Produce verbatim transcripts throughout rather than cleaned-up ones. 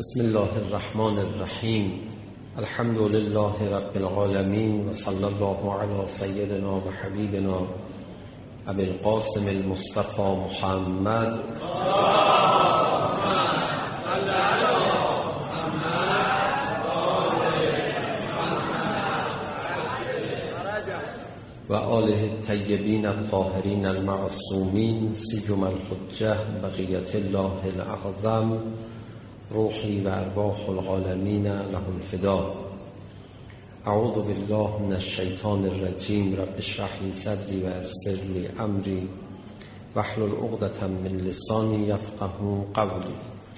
بسم الله الرحمن الرحیم. الحمد لله رب العالمین و صلی الله علی سیدنا و حبیبنا ابی القاسم المصطفى محمد و آله الطیبین الطاهرین المعصومین سیما الحجة بقیة الله الاعظم روحی و ارواح العالمین له الفدا. اعوذ بالله من الشیطان الرجیم. رب اشرح لی صدری و یسر لی امری واحلل عقدة من لسانی یفقهوا قولی.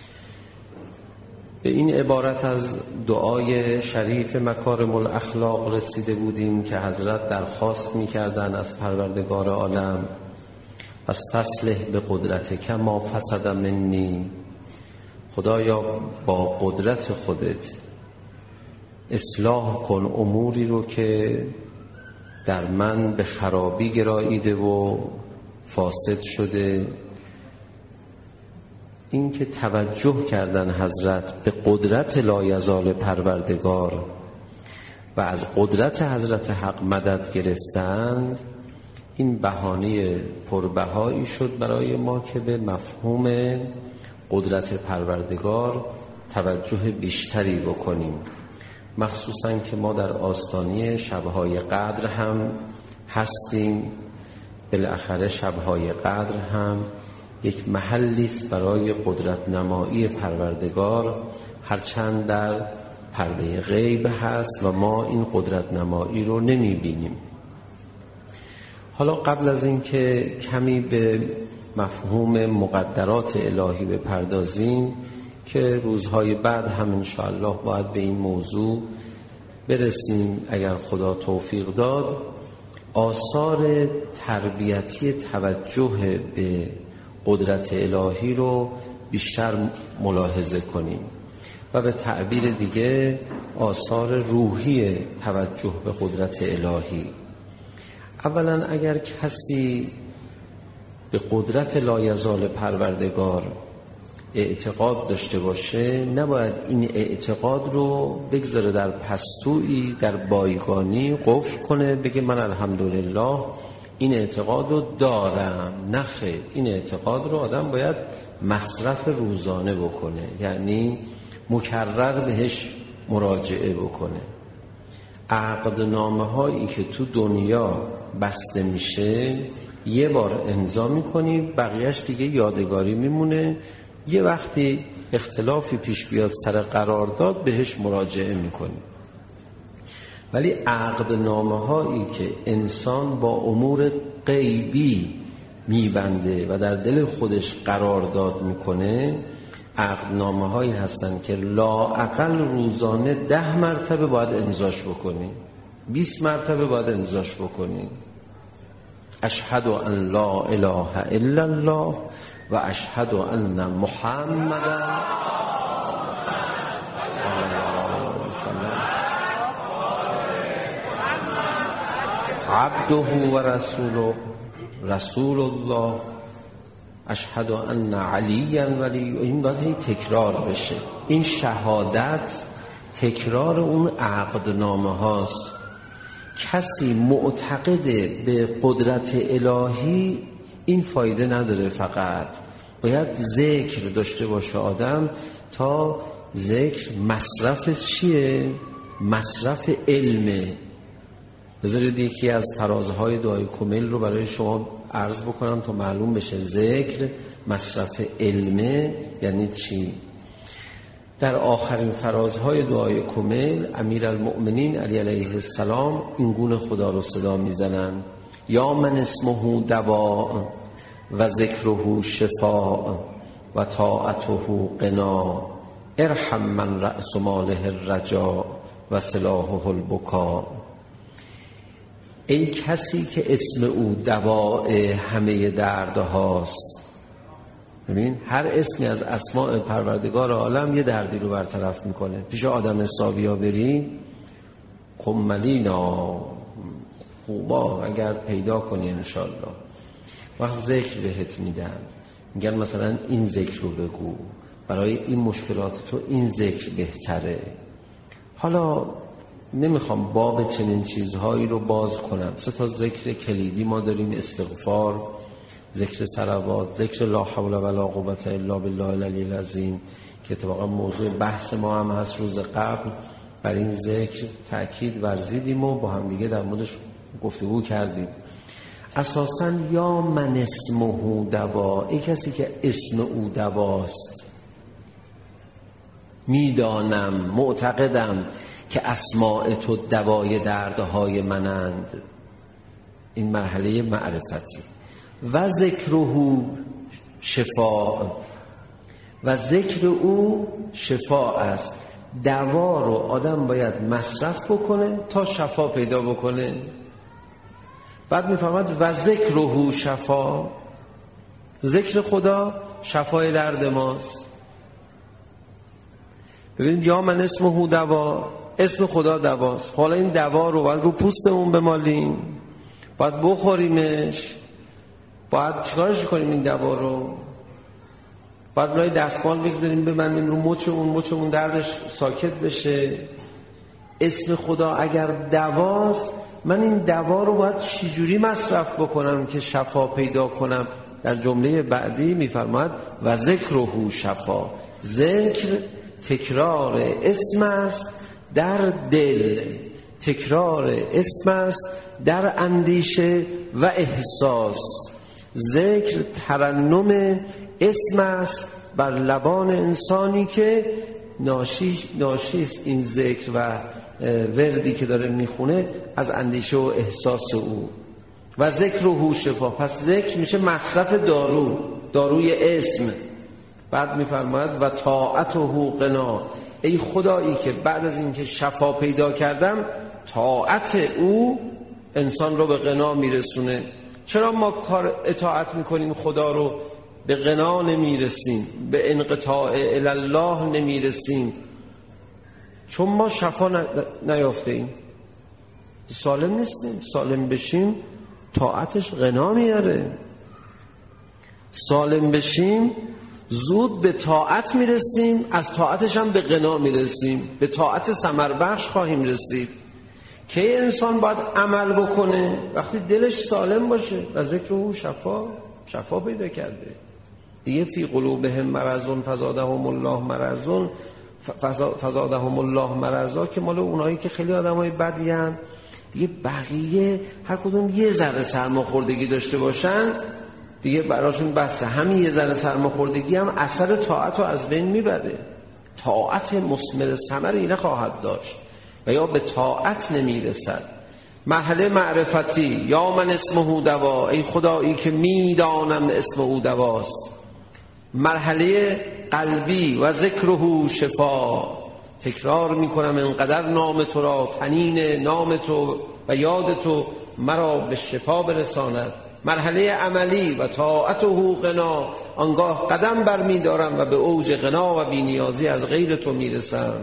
به این عبارت از دعای شریف مکارم الاخلاق رسیده بودیم که حضرت درخواست می‌کردند از پروردگار عالم فاستصلح بقدرتک ما فسد منی. خدایا با قدرت خودت اصلاح کن اموری رو که در من به خرابی گراییده و فاسد شده. این که توجه کردن حضرت به قدرت لایزال پروردگار و از قدرت حضرت حق مدد گرفتند، این بهانه پربهایی شد برای ما که به مفهوم قدرت پروردگار توجه بیشتری بکنیم، مخصوصا که ما در آستانه شبهای قدر هم هستیم. بالاخره شبهای قدر هم یک محلی است برای قدرت نمایی پروردگار، هرچند در پرده غیب هست و ما این قدرت نمایی رو نمی بینیم. حالا قبل از اینکه کمی به مفهوم مقدرات الهی بپردازیم که روزهای بعد هم انشاءالله باید به این موضوع برسیم اگر خدا توفیق داد، آثار تربیتی توجه به قدرت الهی رو بیشتر ملاحظه کنیم و به تعبیر دیگه آثار روحی توجه به قدرت الهی. اولا اگر کسی به قدرت لایزال پروردگار اعتقاد داشته باشه، نباید این اعتقاد رو بگذاره در پستویی در بایگانی قفل کنه، بگه من الحمدلله این اعتقاد رو دارم. نخیر، این اعتقاد رو آدم باید مصرف روزانه بکنه، یعنی مکرر بهش مراجعه بکنه. عقدنامه هایی که تو دنیا بسته میشه یه بار امضا میکنی، بقیهش دیگه یادگاری میمونه. یه وقتی اختلافی پیش بیاد سر قرارداد بهش مراجعه میکنی. ولی عقدنامه هایی که انسان با امور غیبی میبنده و در دل خودش قرارداد میکنه، عقدنامه هایی هستن که لااقل روزانه ده مرتبه باید امضاش بکنی، بیست مرتبه باید امضاش بکنی. اشهد ان لا اله الا الله و اشهد ان محمدا صلی الله علیه وسلم عبده و رسوله رسول الله. اشهد ان علی ولی. این باید هی تکرار بشه. این شهادت تکرار اون عقدنامه هاست. کسی معتقد به قدرت الهی این فایده نداره، فقط باید ذکر داشته باشه آدم. تا ذکر مصرف چیه؟ مصرف علمه. بذارید یکی از فرازهای دعای کمیل رو برای شما عرض بکنم تا معلوم بشه ذکر مصرف علمه یعنی چی. در آخرین فرازهای دعای کمیل امیرالمؤمنین علی علیه السلام این گونه خدا رو صدا میزنن: یا من اسمه دواء و ذکره شفاء و طاعته قنا ارحم من رأس ماله الرجاء و سلاحه البکاء. ای کسی که اسم او دواء همه درد هاست. ببین هر اسمی از اسماء پروردگار عالم یه دردی رو برطرف میکنه. پیش آدم حسابی ها بریم، کملینا خوبا اگر پیدا کنی انشالله، وقت ذکر بهت میدن، میگن مثلا این ذکر رو بگو، برای این مشکلات تو این ذکر بهتره. حالا نمیخوام باب چنین چیزهایی رو باز کنم. سه تا ذکر کلیدی ما داریم: استغفار، ذکر صلوات، ذکر لا حول ولا قوة الا بالله العلی العظیم که اتفاقا موضوع بحث ما هم هست. روز قبل بر این ذکر تأکید ورزیدیم و با هم دیگه در موردش گفتگو کردیم. اساساً یا من اسمه دوا، ای کسی که اسم او دواست، میدانم، معتقدم که اسماء تو دوای دردهای منند. این مرحله معرفتی. و ذکره شفاء، و ذکر او شفاء است. دوا رو آدم باید مصرف بکنه تا شفا پیدا بکنه. بعد میفهمد و ذکره شفا، ذکر خدا شفای درد ماست. ببینید یا من اسمه دوا، اسم خدا دواست. حالا این دوا رو باید رو پوستمون بمالیم، باید بخوریمش، باید چیکارش کنیم؟ این دوا رو باید برای دستمال بگذاریم ببندیم رو مچمون، مچمون دردش ساکت بشه. اسم خدا اگر دواست، من این دوا رو باید چجوری مصرف بکنم که شفا پیدا کنم؟ در جمله بعدی میفرماید و ذکره شفا. ذکر تکرار اسم است در دل، تکرار اسم است در اندیشه و احساس. ذکر ترنم اسم است بر لبان انسانی که ناشی ناشیست این ذکر و وردی که داره میخونه از اندیشه و احساس او. و ذکر و شفا، پس ذکر میشه مصرف دارو، داروی اسم. بعد میفرماید و طاعت و قنا، ای خدایی که بعد از اینکه شفا پیدا کردم طاعت او انسان رو به قنا میرسونه. چرا ما کار اطاعت میکنیم خدا رو به قنا نمیرسیم، به انقطاع الله نمیرسیم؟ چون ما شفا نیافته ایم، سالم نیستیم. سالم بشیم طاعتش قنا میاره. سالم بشیم زود به طاعت میرسیم، از طاعتش هم به قنا میرسیم، به طاعت ثمر بخش خواهیم رسید. که انسان باید عمل بکنه وقتی دلش سالم باشه. و ذکر او شفا، شفا پیدا کرده دیگه. فی قلوبهم مرض فزادهم الله مرض، فزادهم الله مرضا که مال اونایی که خیلی آدمای بدی ان دیگه. بقیه هر کدوم یه ذره سرماخوردگی داشته باشن دیگه براشون بسه. همین یه ذره سرماخوردگی هم اثر طاعت رو از بین میبره. طاعت مثمر ثمر اینه خواهد داشت و یا به طاعت نمیرسد. مرحله معرفتی، یا من اسمه دوا، ای خدایی که میدانم اسم او دواست. مرحله قلبی و ذکره شفا، تکرار میکنم انقدر نام تو را، تنین نام تو و یاد تو مرا به شفا برساند. مرحله عملی و طاعته قنا، آنگاه قدم بر می دارم و به اوج قنا و بی‌نیازی از غیر تو میرسم.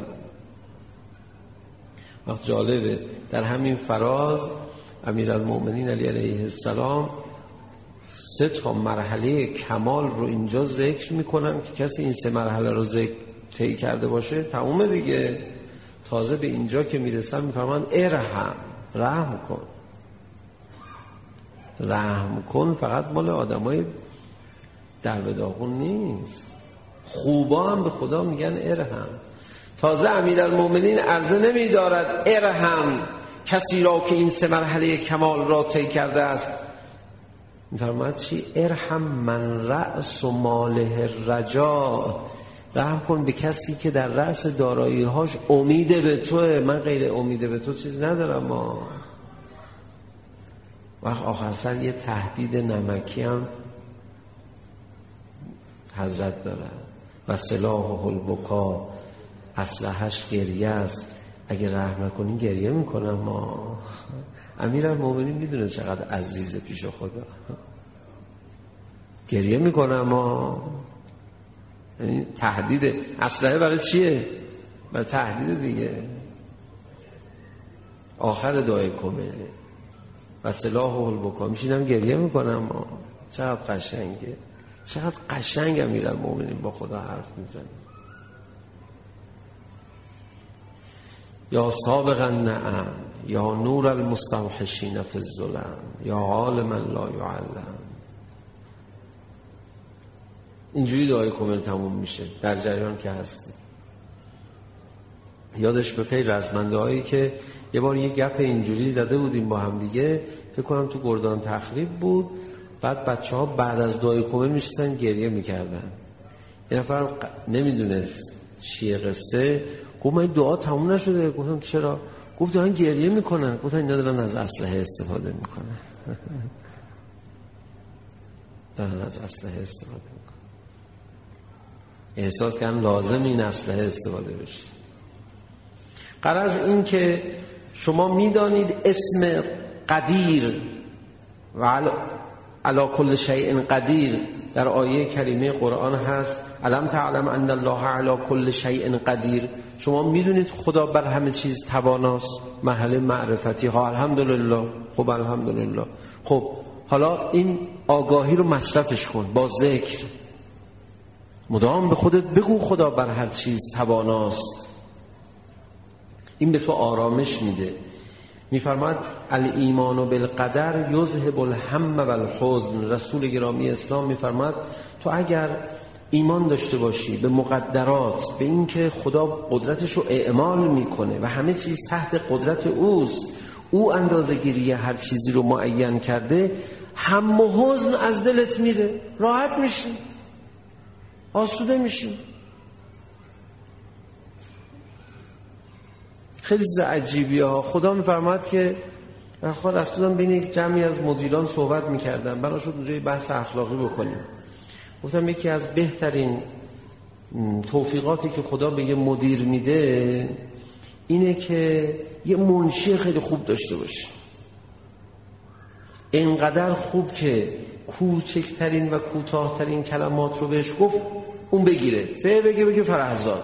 وقت جالبه در همین فراز امیرالمؤمنین علی علیه السلام سه تا مرحله کمال رو اینجا ذکر میکنم که کسی این سه مرحله رو ذکر طی کرده باشه تمومه دیگه. تازه به اینجا که میرسم میفرمان ارحم، رحم کن. رحم کن فقط مال آدمای در به داغون نیست، خوبا هم به خدا میگن ارحم. تازه امیرالمؤمنین عرضه نمیدارد ارحم کسی را که این سه مرحله کمال را طی کرده است. میفرماید چی؟ ارحم من رأس و ماله الرجاء، رحم کن به کسی که در رأس دارایی‌هاش امید به توه. من غیر امید به تو چیز ندارم. ما وقت آخر سر یه تهدید نمکی هم حضرت داره و سلاح البکا، اسلحه‌اش گریه است. اگه رحم نکنین گریه میکنم. ما امیرالمؤمنین میدونه چقدر عزیزه پیش خدا، گریه میکنم. ما یعنی تهدید اسلحه برای چیه؟ برای تهدید دیگه. آخر دعای کمه و سلاح البکا، میشینم گریه میکنم. ما چقدر قشنگه، چقدر قشنگ امیرالمؤمنین با خدا حرف میزنه. یا سابقا نعم، یا نور المستوحشین فی الظلم، یا عالما لا یعلم. اینجوری دعای کومل تموم میشه در جریان که هستی. یادش بخیر رزمنده هایی که یه بار یه گپ اینجوری زده بودیم با هم دیگه، فکر کنم تو گردان تخریب بود، بعد بچه ها بعد از دعای کومل میشستن گریه میکردن. یه نفر نمیدونست چیه قصه، گفت من دعا تموم نشده. گفتم چرا؟ گفت دارن گریه میکنن. گفتن اینا دارن از اسلحه استفاده میکنن. دارن از اسلحه استفاده میکنن. احساس کردن لازم این اسلحه استفاده بشه. غرض این که شما میدانید اسم قدیر و علا, علا کل شیء قدیر در آیه کریمه قرآن هست. الم تعلم ان الله علی کل شیء قدیر. شما میدونید خدا بر همه چیز تواناست. مرحله معرفتی ها. الحمدلله. خب الحمدلله. خب حالا این آگاهی رو مصرفش کن با ذکر. مدام به خودت بگو خدا بر هر چیز تواناست. این به تو آرامش میده. میفرماد الایمان بالقدر یذهب الهم والحزن. رسول گرامی اسلام میفرماد تو اگر ایمان داشته باشی به مقدرات، به این که خدا قدرتش رو اعمال میکنه و همه چیز تحت قدرت اوست، او اندازه گیری هر چیزی رو معین کرده، هم و حزن از دلت میره، راحت میشی، آسوده میشی. خیلی چیز عجیبیه ها. خدا میفرماد که خدا رفتم بین یک جمعی از مدیران صحبت میکردم، بنا شد اونجا بحث اخلاقی بکنیم. گفتم یکی از بهترین توفیقاتی که خدا به یه مدیر میده اینه که یه منشی خیلی خوب داشته باشه. اینقدر خوب که کوچکترین و کوتاهترین کلمات رو بهش گفت اون بگیره، به بگه بگه فرهزاد.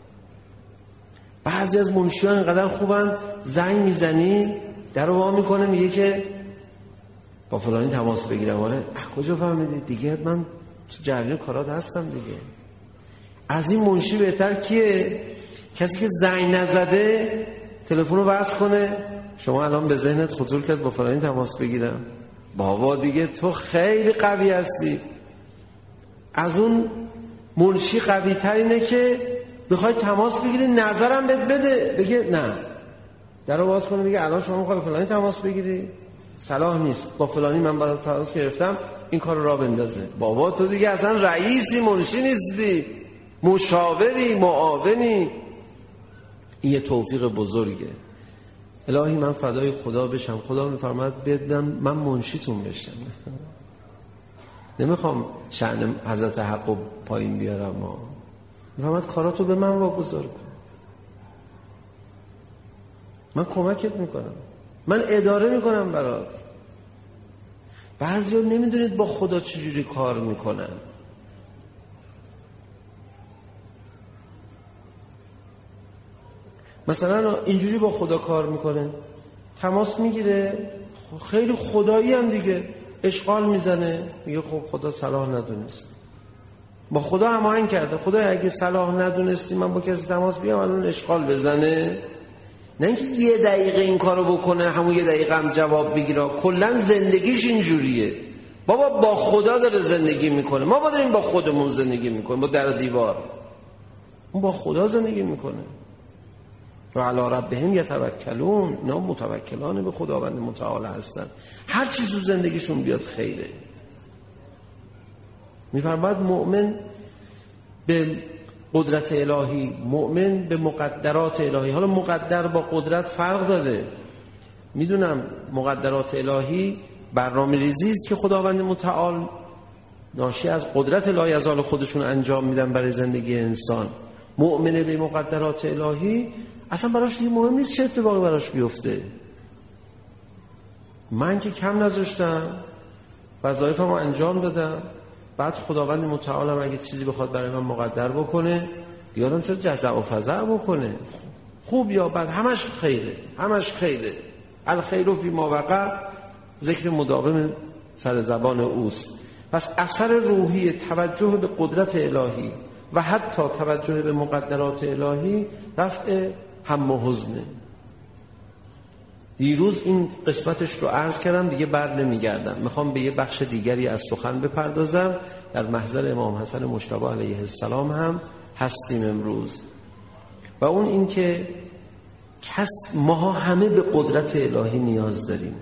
بعضی از منشیان اینقدر خوبن زنگ میزنی در رو وا میکنه میگه که با فلانی تماس بگیرم. آره کجا فهمیدی؟ دیگه من تو جریان کارات هستم دیگه. از این منشی بهتر کیه؟ کسی که زنگ نزده تلفن رو بس کنه شما الان به ذهنت خطور کرد با فلانی تماس بگیرم. بابا دیگه تو خیلی قوی هستی. از اون منشی قوی تر اینه که بخوای تماس بگیری نظرم بهت بده، بگه نه، در رو باز کنه بگه الان شما میخوای فلانی تماس بگیری، صلاح نیست، با فلانی من باید تماس گرفتم، این کار رو راه بندازه. بابا تو دیگه اصلا رئیسی منشی نیستی، مشاوری، معاونی. این یه توفیق بزرگه. الهی من فدای خدا بشم. خدا میفرماد بیاد من منشیتون بشم. نمیخوام شأن حضرت حق رو پایین بیارم، ما میفرماد کاراتو به من واگذار کن، من کمکت میکنم، من اداره میکنم برات. بعضیا نمیدونید با خدا چجوری کار میکنن. مثلا اینجوری با خدا کار میکنه، تماس میگیره، خیلی خدایی هم دیگه، اشغال میزنه، میگه خب خدا صلاح ندونست. با خدا هماهنگ کرده، خدا اگه صلاح ندونستی من با کسی تماس بیام الان اشغال بزنه؟ نه اینکه یه دقیقه این کارو بکنه همون یه دقیقه هم جواب بگیره. کلا زندگیش اینجوریه. بابا با خدا داره زندگی میکنه، ما با داریم با خودمون زندگی میکنیم، با در دیوار. اون با خدا زندگی میکنه. و علی ربهم یتوکلون. اینا متوکلان به خداوند متعال هستن. هر چیز تو زندگیشون بیاد خیره. میفرماید مؤمن به قدرت الهی، مؤمن به مقدرات الهی. حالا مقدر با قدرت فرق داره. میدونم مقدرات الهی برنامه ریزی است که خداوند متعال ناشی از قدرت لایزال خودشون انجام میدن برای زندگی انسان. مؤمن به مقدرات الهی اصلا براش دیگه مهم نیست چه اتفاقی براش بیفته. من که کم نذاشتم، وظایفمو انجام دادم، بعد خداوند متعال اگه چیزی بخواد برای من مقدر بکنه، یادم چرا جزع و فزع بکنه. خوب یا بد همش خیره، همش خیره. الخیر فی ما وقع، ذکر مداوم سر زبان اوست. پس اثر روحی توجه به قدرت الهی و حتی توجه به مقدرات الهی رفع هم و حزنه. دیروز این قسمتش رو عرض کردم، دیگه بر نمیگردم. میخوام به یه بخش دیگری از سخن بپردازم. در محضر امام حسن مجتبی علیه السلام هم هستیم امروز، و اون این که کس ما همه به قدرت الهی نیاز داریم.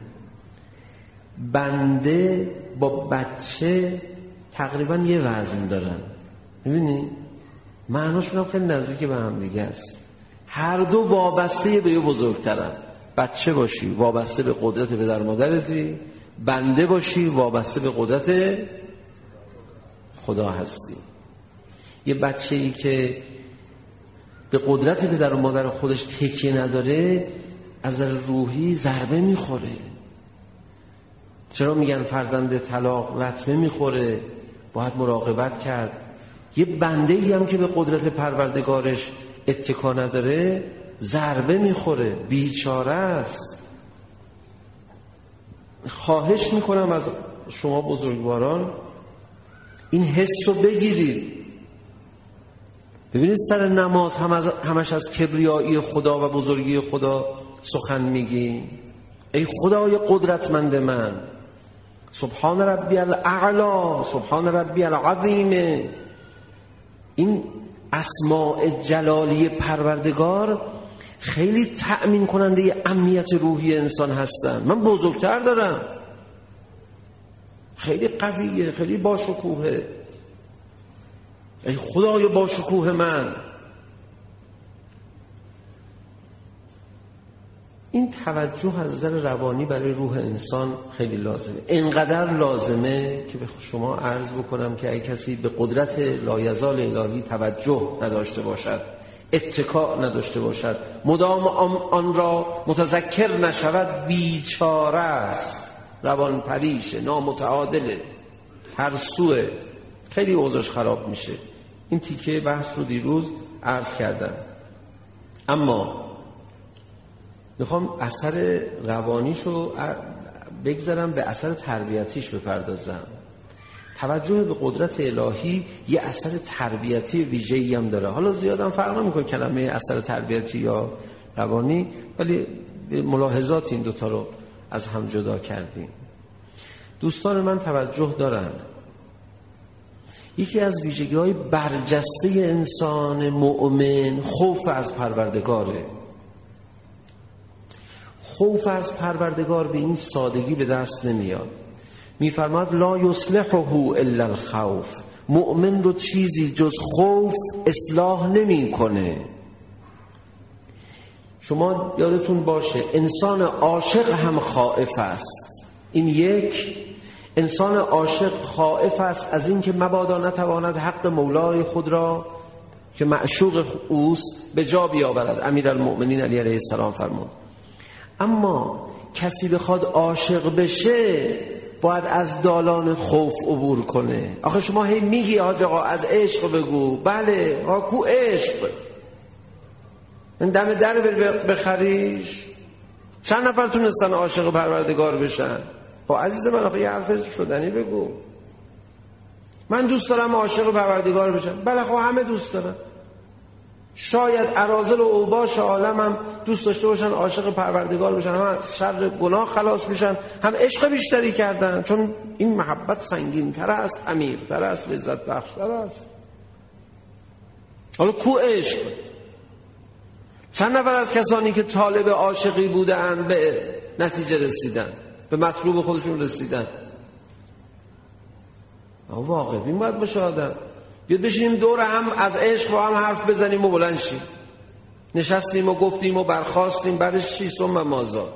بنده با بچه تقریبا یه وزن دارن، میبینی؟ معناشون هم خیلی نزدیک به هم دیگه است. هر دو وابسته به یه بزرگترن. بچه باشی وابسته به قدرت پدر مادرتی، بنده باشی وابسته به قدرت خدا هستی. یه بچه ای که به قدرت پدر و مادر خودش تکیه نداره از روحی ضربه میخوره. چرا میگن فرزند طلاق لطمه میخوره؟ باید مراقبت کرد. یه بنده ای هم که به قدرت پروردگارش اتکا نداره ضربه میخوره، بیچاره است. خواهش میکنم از شما بزرگواران این حس رو بگیرید. ببینید سر نماز هم از همش از کبریایی خدا و بزرگی خدا سخن میگی. ای خدای قدرتمند من، سبحان ربی الاعلا، سبحان ربی العظیم. این اسماء جلالی پروردگار خیلی تأمین کننده امنیت روحی انسان هستن. من بزرگتر دارم، خیلی قویه، خیلی باشکوهه. ای خدای باشکوه من. این توجه از نظر روانی برای روح انسان خیلی لازمه. اینقدر لازمه که به شما عرض بکنم که اگه کسی به قدرت لایزال الهی توجه نداشته باشد، اتکا نداشته باشد، مدام آن را متذکر نشود، بیچاره است، روان پریشه، نامتعادله، ترسوه، خیلی اوضاعش خراب میشه. این تیکه بحث رو دیروز عرض کردم. اما میخوام اثر روانیشو بگذارم، به اثر تربیتیش بپردازم. توجه به قدرت الهی یه اثر تربیتی ویژه‌ای هم داره. حالا زیادم فرق نمیکنه کلمه اثر تربیتی یا روانی، ولی ملاحظات این دوتا رو از هم جدا کردیم. دوستان من توجه دارن، یکی از ویژگی‌های برجسته انسان مؤمن خوف از پروردگاره. خوف از پروردگار به این سادگی به دست نمیاد. میفرماد لا یصلحه الا الخوف. مؤمن رو چیزی جز خوف اصلاح نمیکنه. شما یادتون باشه انسان عاشق هم خائف است. این یک، انسان عاشق خائف است از این که مبادا نتواند حق مولای خود را که معشوق اوست به جا بیاورد. امیرالمؤمنین علی علیه السلام فرمود. اما کسی بخواد عاشق بشه باید از دالان خوف عبور کنه. آخه شما هی میگی حاج آقا از عشق بگو. بله، آقا کو عشق؟ من دم در بخریش. چند نفر تونستن عاشق پروردگار بشن؟ خب عزیز من آخه یه حرف شدنی بگو. من دوست دارم عاشق پروردگار بشن. بله خب همه دوست دارن. شاید اراذل و اوباش عالم هم دوست داشته باشن عاشق پروردگار بشن، هم از شر گناه خلاص بشن، هم عشق بیشتری کردن، چون این محبت سنگین تر است، عمیق تر است، لذت بخش تر است. حالا کو عشق؟ چند نفر از کسانی که طالب عاشقی بودن به نتیجه رسیدن، به مطلوب خودشون رسیدن؟ واقعا این باید باشه آدم. بیاد بشینیم دور هم از عشق با هم حرف بزنیم و بلند شیم. نشستیم و گفتیم و برخاستیم، بعدش چی؟ ثم ماذا؟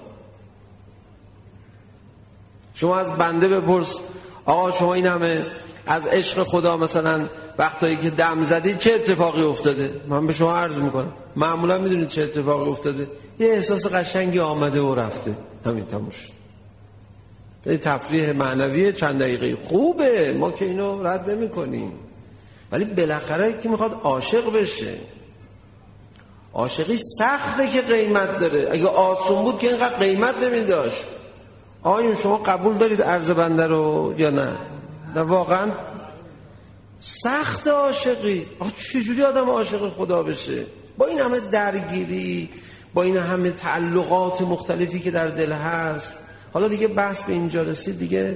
شما از بنده بپرس آقا شما این همه از عشق خدا مثلا وقتایی که دم زدید چه اتفاقی افتاده؟ من به شما عرض میکنم معمولا میدونید چه اتفاقی افتاده؟ یه احساس قشنگی آمده و رفته، همین تموم شد. یه تفریح معنوی چند دقیقه خوبه، ما که اینو رد نمی کنیم، ولی بالاخره که میخواد عاشق بشه. عاشقی سخته که قیمت داره. اگه آسون بود که اینقدر قیمت نمیداشت. آیا شما قبول دارید عرض بنده رو یا نه؟ نه واقعا سخت عاشقی. آخه چجوری آدم عاشق خدا بشه؟ با این همه درگیری، با این همه تعلقات مختلفی که در دل هست، حالا دیگه بحث به اینجا رسید، دیگه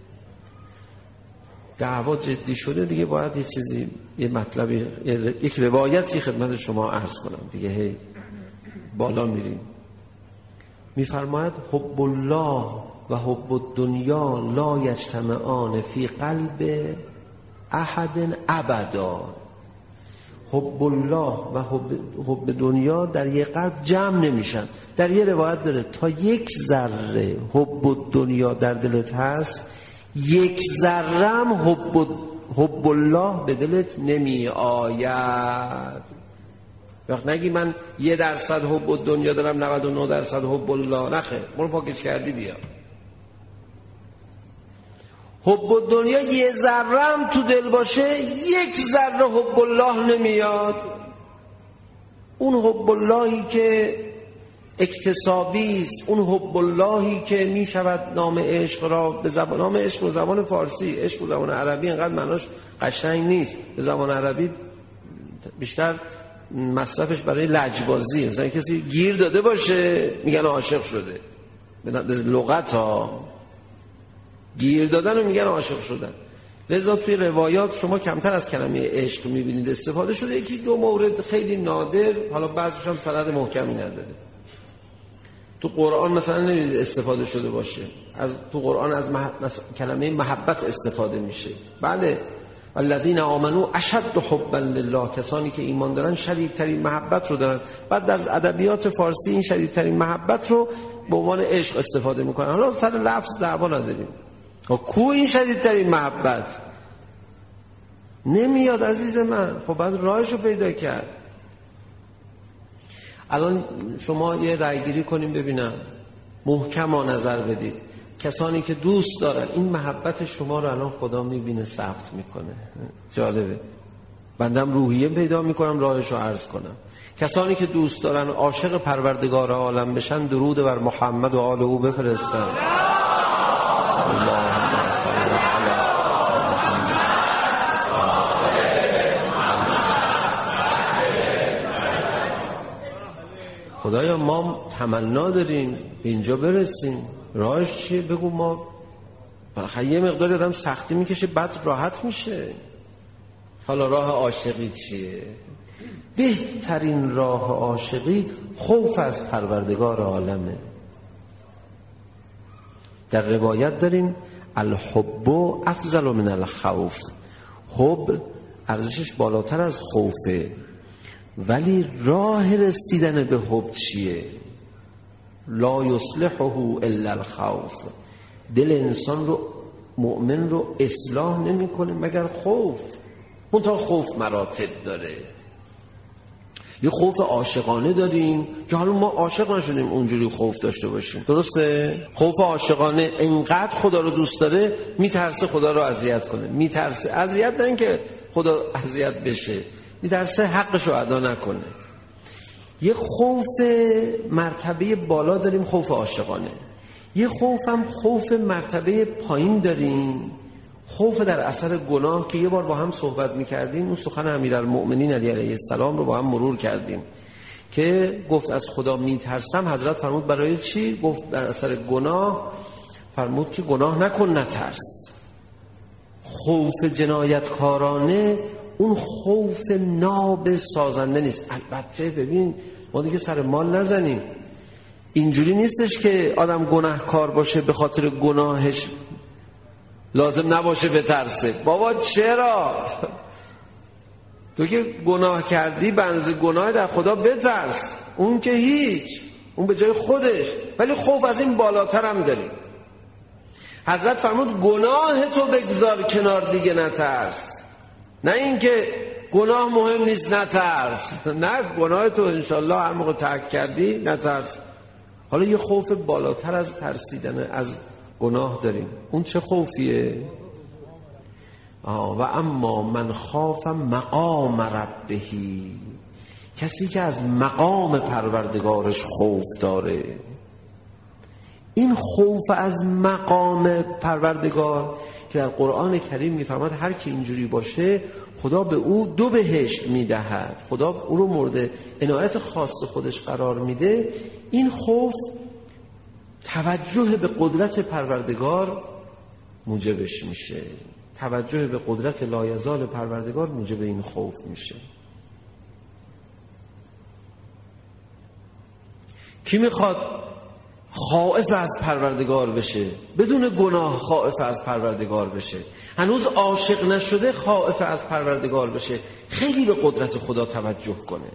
دعوا جدی شده، دیگه باید یه چیزی، یه مطلبی، یک روایتی خدمت شما عرض کنم دیگه. هی بالا میریم. میفرماید حب الله و حب الدنیا لا یجتمعان فی قلب احد ابدا. حب الله و حب, حب دنیا در یک قلب جمع نمیشن. در یه روایت داره تا یک ذره حب دنیا در دلت هست، یک ذره هم حب, حب الله به دلت نمی آید. وقت نگی من یه درصد حب دنیا دارم، نود و نه درصد حب الله، نخه، برو پاکش کردی بیا. حب دنیا یه ذره هم تو دل باشه، یک ذره حب الله نمیاد. اون حب اللهی که اکتسابی است، اون حب اللهی که می شود نام عشق را به زبان، نام عشق و زبان فارسی، عشق و زبان عربی اینقدر معناش قشنگ نیست. به زبان عربی بیشتر مصرفش برای لجبازی، مثلا کسی گیر داده باشه میگن عاشق شده. به لغت ها گیر دادن رو میگن عاشق شدن. لذا توی روایات شما کمتر از کلمه عشق میبینید استفاده شده. یکی دو مورد خیلی نادر، حالا بعضیش هم سند محکمی نداره. تو قرآن مثلا نمیدید استفاده شده باشه. از تو قرآن از مح... کلمه محبت استفاده میشه. بله، الذین آمنوا اشد حبا لله، کسانی که ایمان دارن شدیدترین محبت رو دارن. بعد در ادبیات فارسی این شدیدترین محبت رو به عنوان عشق استفاده میکنن. حالا سر لفظ دعوا نداریم. کو این شدیدترین محبت نمیاد عزیز من. خب بعد راهش رو پیدا کرد. الان شما یه رأیگیری کنیم ببینم، محکما نظر بدید. کسانی که دوست دارن، این محبت شما رو الان خدا میبینه، ثبت میکنه. جالبه. بندم روحیه پیدا میکنم راهش رو عرض کنم. کسانی که دوست دارن عاشق پروردگار عالم بشن، درود بر محمد و آل او بفرستن. اللهم صل علی خدایا ما تمنا داریم به اینجا برسیم، راهش چیه؟ بگو. ما بالاخره یه مقداری آدم سختی میکشه بعد راحت میشه. حالا راه عاشقی چیه؟ بهترین راه عاشقی خوف از پروردگار عالمه. در روایت داریم الحب افضل من الخوف. حب ارزشش بالاتر از خوفه، ولی راه رسیدن به حب چیه؟ لا یصلحه الا الخوف. دل انسان رو، مؤمن رو اصلاح نمیکنه مگر خوف. منتها خوف مراتب داره. یه خوف عاشقانه داریم که حالا ما عاشق نشدیم اونجوری خوف داشته باشیم، درسته؟ خوف عاشقانه انقدر خدا رو دوست داره میترسه خدا رو اذیت کنه، میترسه اذیت نه اینکه خدا اذیت بشه، میترسه حقش رو ادا نکنه. یه خوف مرتبه بالا داریم، خوف عاشقانه. یه خوف هم خوف مرتبه پایین داریم، خوف در اثر گناه، که یه بار با هم صحبت میکردیم. اون سخن امیرالمؤمنین علی علیه السلام رو با هم مرور کردیم که گفت از خدا میترسم. حضرت فرمود برای چی؟ گفت در اثر گناه. فرمود که گناه نکن نترس. خوف جنایتکارانه اون خوف ناب سازنده نیست. البته ببین ما دیگه سر مال نزنیم، اینجوری نیستش که آدم گناهکار باشه به خاطر گناهش لازم نباشه بترسه. بابا چرا؟ تو که گناه کردی به اندازه گناه در خدا بترس، اون که هیچ، اون به جای خودش. ولی خوف از این بالاتر هم داری. حضرت فرمود گناه تو بگذار کنار دیگه نترس. نه اینکه گناه مهم نیست نترس، نه، گناه تو انشالله هر موقع ترک کردی نترس. حالا یه خوف بالاتر از ترسیدن از گناه داریم. اون چه خوفیه؟ آه و اما من خاف مقام ربهی، کسی که از مقام پروردگارش خوف داره. این خوف از مقام پروردگار که در قرآن کریم میفرماد هر کی اینجوری باشه خدا به او دو بهشت میدهد، خدا او رو مورد عنایت خاص خودش قرار میده. این خوف توجه به قدرت پروردگار موجبش میشه، توجه به قدرت لایزال پروردگار موجب این خوف میشه. کی میخواد خائف از پروردگار بشه، بدون گناه خائف از پروردگار بشه، هنوز عاشق نشده خائف از پروردگار بشه، خیلی به قدرت خدا توجه کنه.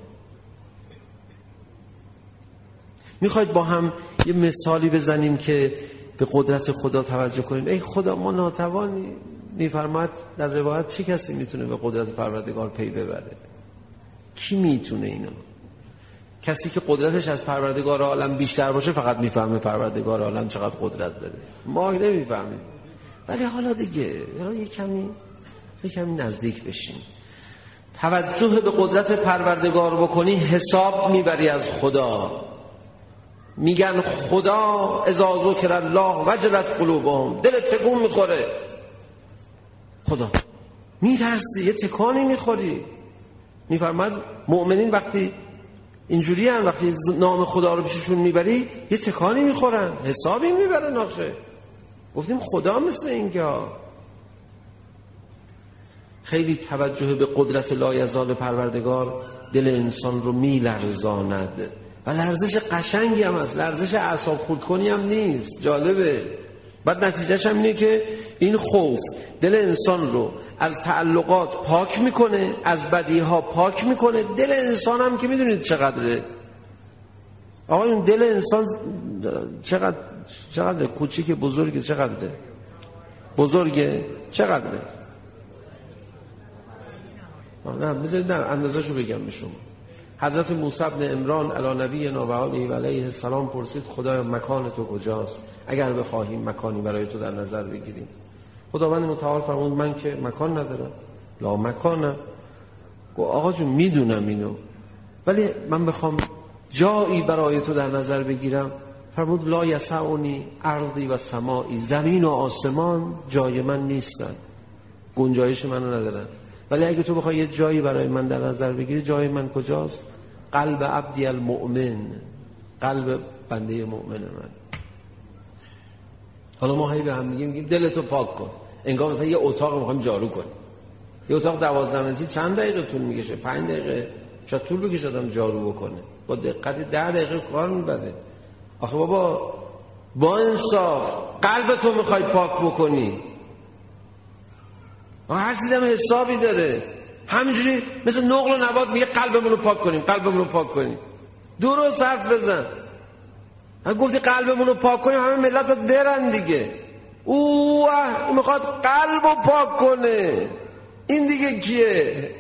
میخواید با هم یه مثالی بزنیم که به قدرت خدا توجه کنیم؟ ای خدا ما ناتوانی. میفرماد در روایت چه کسی میتونه به قدرت پروردگار پی ببره؟ کی میتونه اینو؟ کسی که قدرتش از پروردگار عالم بیشتر باشه فقط میفهمه پروردگار عالم چقدر قدرت داره، ما نمیفهمیم. ولی حالا دیگه حالا یه کمی یه کمی نزدیک بشیم، توجه به قدرت پروردگار بکنی حساب میبری از خدا. میگن خدا اذا ذکر الله وجلت قلوبهم، دلت تکون میخوره. خدا میترسی، یه تکانی میخوری. میفرماد مؤمنین وقتی اینجوری هم وقتی نام خدا رو پیششون میبری یه تکانی میخورن، حسابی میبرن. آخه گفتیم خدا مثل اینکه خیلی توجه به قدرت لایزال پروردگار دل انسان رو میلرزاند و لرزش قشنگی هم هست، لرزش اعصاب خردکنی هم نیست. جالبه. بعد نتیجهش هم اینه که این خوف دل انسان رو از تعلقات پاک میکنه، از بدیها پاک میکنه. دل انسان هم که میدونید چقدره آقایون، دل انسان چقدر چقدره؟ کوچیک بزرگه؟ چقدره؟ بزرگه؟ چقدره؟ نه بذارید نه اندازه‌شو بگم به شما. حضرت موسی بن عمران علی نبینا و آله و علیه السلام پرسید خدایا مکان تو کجاست اگر بخواهیم مکانی برای تو در نظر بگیریم؟ خداوند متعال فرمود من که مکان ندارم، لا مکانم. گفت آقا جون میدونم اینو، ولی من بخوام جایی برای تو در نظر بگیرم، فرمود لا یسعنی ارضی و سمائی، زمین و آسمان جای من نیستن، گنجایش منو ندارن. ولی اگه تو بخوای یه جایی برای من در نظر بگیری، جای من کجاست؟ قلب عبدی المؤمن، قلب بنده مؤمن من. حالا ما هی به هم دیگه میگیم دلتو پاک کن، انگار مثلا یه اتاق میخوایم جارو کنیم. یه اتاق دوازده متری چند دقیقه طول میکشه؟ پنج دقیقه شاید طول بکشه آدم جارو بکنه، با دقت ده دقیقه کار میبره. آخه بابا با انصاف قلبتو میخوای پاک بکنی، هر چیزی هم حسابی داره. همینجوری مثل نقل و نبات میگه قلبمون رو پاک کنیم، قلبمون رو پاک کنیم. درست حرف بزن. اگه گفتی قلبمون رو پاک کنیم همه ملت باید برن دیگه. اوه این میخواد قلب رو پاک کنه، این دیگه کیه؟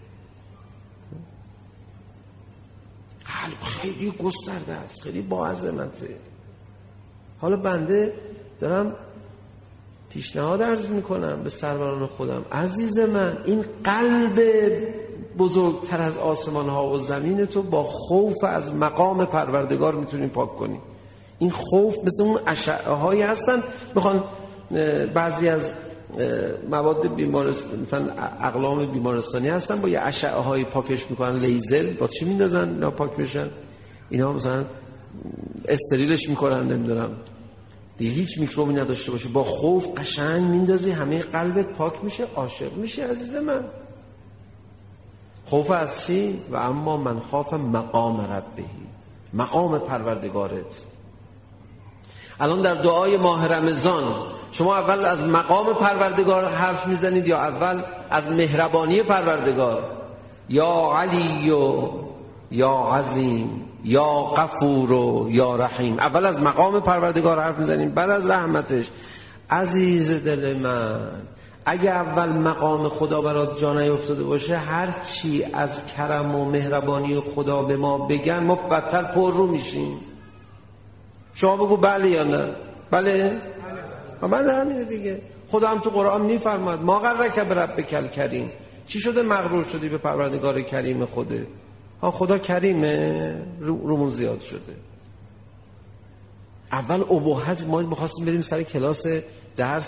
قلب خیلی گسترده است، خیلی با عظمته. حالا بنده دارم پیشنهاد عرض میکنم به سروران خودم، عزیز من این قلب بزرگتر از آسمان ها و زمین تو با خوف از مقام پروردگار میتونی پاک کنی. این خوف مثل اون اشعه هایی هستن میخوان بعضی از مواد بیمارستانی مثلا اقلام بیمارستانی هستن با یه اشعه های پاکش میکنن، لیزر با چی میندازن اینا پاک بشن، اینا مثلا استریلش میکنن نمیدونم دیگه هیچ میکروبی نداشته باشه. با خوف قشنگ میندازی همه قلبت پاک میشه، عاشق میشه. عزیز من خوف از چی؟ و اما من خاف مقام ربهی، مقام پروردگارت. الان در دعای ماه رمضان شما اول از مقام پروردگار حرف میزنید یا اول از مهربانی پروردگار؟ یا علی و یا عظیم یا غفور و یا رحیم. اول از مقام پروردگار حرف میزنیم بعد از رحمتش. عزیز دل من اگه اول مقام خدا برات جا نیفتاده باشه، هر چی از کرم و مهربانی خدا به ما بگن ما بدتر پر رو میشیم. شما بگو بله یا نه؟ بله؟ بله همینه دیگه. خدا هم تو قرآن میفرماد ما غرک بربک الکریم. چی شده مغرور شدی به پروردگار کریم خوده؟ ها خدا کریمه، رومون زیاد شده. اول اباحت ما می‌خواستیم بریم سر کلاس درس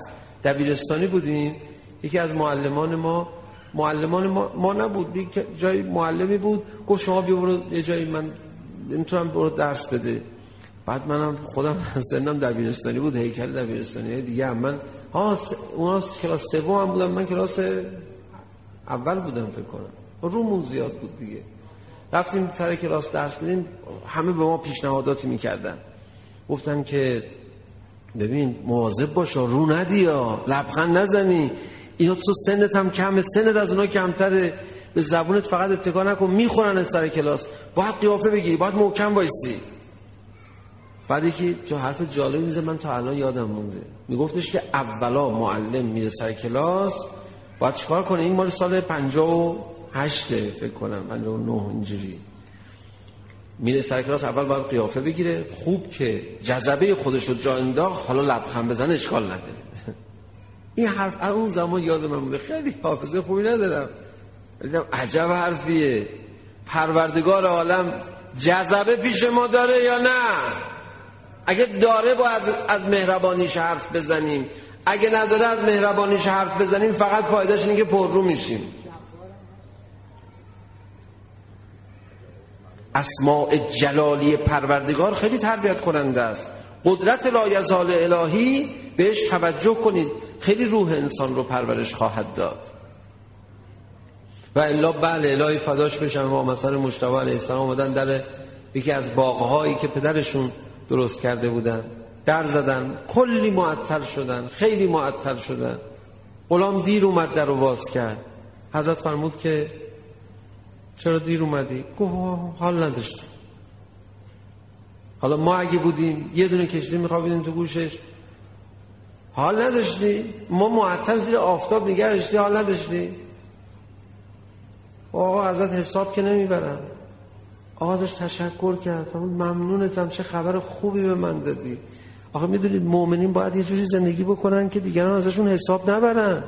دبیرستانی بودیم، یکی از معلمان ما معلمان ما, ما نبود، یک جای معلمی بود، گفت شما بیا برو یه جایی، من نمیتونم برو درس بده. بعد منم خودم سنم دبیرستانی بود، هیکل دبیرستانی دیگه هم من ها س... اونا کلاس سوم هم بودم، من کلاس اول بودم فکر کنم، رومون زیاد بود دیگه. رفتیم سر کلاس درس بدیم، همه به ما پیشنهاداتی میکردن، گفتن که ببین مواظب باش رو ندی یا لبخند نزنی، اینا تو سنت هم کمه، سنت از اونا کمتره، به زبونت فقط اتکا نکن، میخورن از سر کلاس، باید قیافه بگیری، باید محکم وایسی. بعد یکی چه حرف جالبی میزه، من تا الان یادم مونده، میگفتش که اولا معلم میره سر کلاس باید چیکار کنه، این مال سال پنجاه و هشت فکر کنم، پنجاه و نه اینجوری، میره سر کلاس اول باید قیافه بگیره، خوب که جذبه خودش رو جا انداخت، حالا لبخند بزنه اشکال نداره. این حرف اون زمان یاد من بوده، خیلی حافظه خوبی ندارم، دیدم عجب حرفیه. پروردگار عالم جذبه پیش ما داره یا نه؟ اگه داره باید از مهربانیش حرف بزنیم، اگه نداره از مهربانیش حرف بزنیم فقط فایدهش اینه که پررو میشیم. اسماء جلالی پروردگار خیلی تربیت کننده است. قدرت لایزال الهی بهش توجه کنید، خیلی روح انسان رو پرورش خواهد داد. و الا بله الهی فداش بشن، و مثلا مجتبی علیه السلام اومدن در یکی از باغ‌هایی که پدرشون درست کرده بودن در زدن، کلی معطل شدن، خیلی معطل شدن. غلام دیر اومد در رو باز کرد، حضرت فرمود که چرا دیر اومدی؟ گفت حال نداشتم. حالا ما اگه بودیم یه دونه کشتی میخوابیدیم تو گوشش، حال نداشتی؟ ما معطل زیر آفتاب نگه داشتی، حال نداشتی؟ آقا ازت حساب که نمیبرم. آقا ازش تشکر کرد، ممنونتم، چه خبر خوبی به من دادی. آخه میدونید مؤمنین باید یه جوری زندگی بکنن که دیگران ازشون حساب نبرن.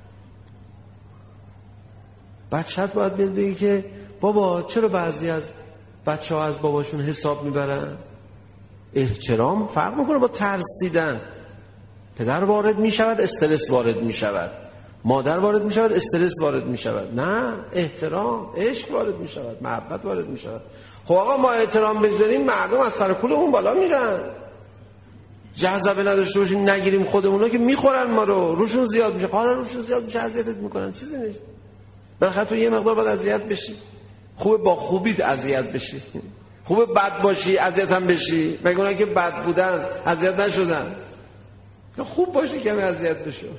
بچه‌ت باید بیاد بگی که بابا چرا بعضی از بچه‌ها از باباشون حساب میبرن؟ احترام فرق میکنه با ترسیدن. پدر وارد میشود استرس وارد میشود، مادر وارد میشود استرس وارد میشود. نه، احترام، عشق وارد میشود، محبت وارد میشود. خب آقا ما احترام بذاریم مردم از سر کول اون بالا میرن. جذبه نداشته باشیم نگیریم خودمونو که میخورن ما رو، روشون زیاد میشه. حالا روشون زیاد میشه اذیتت میکنن، چیزی نیست. بالاخره تو یه مقدار باید اذیت بشی. خوبه با خوبیت اذیت بشی، خوبه بد باشی اذیت هم بشی. مگه اونایی که بد بودن اذیت نشدن؟ خوب باشی کمی اذیت بشو.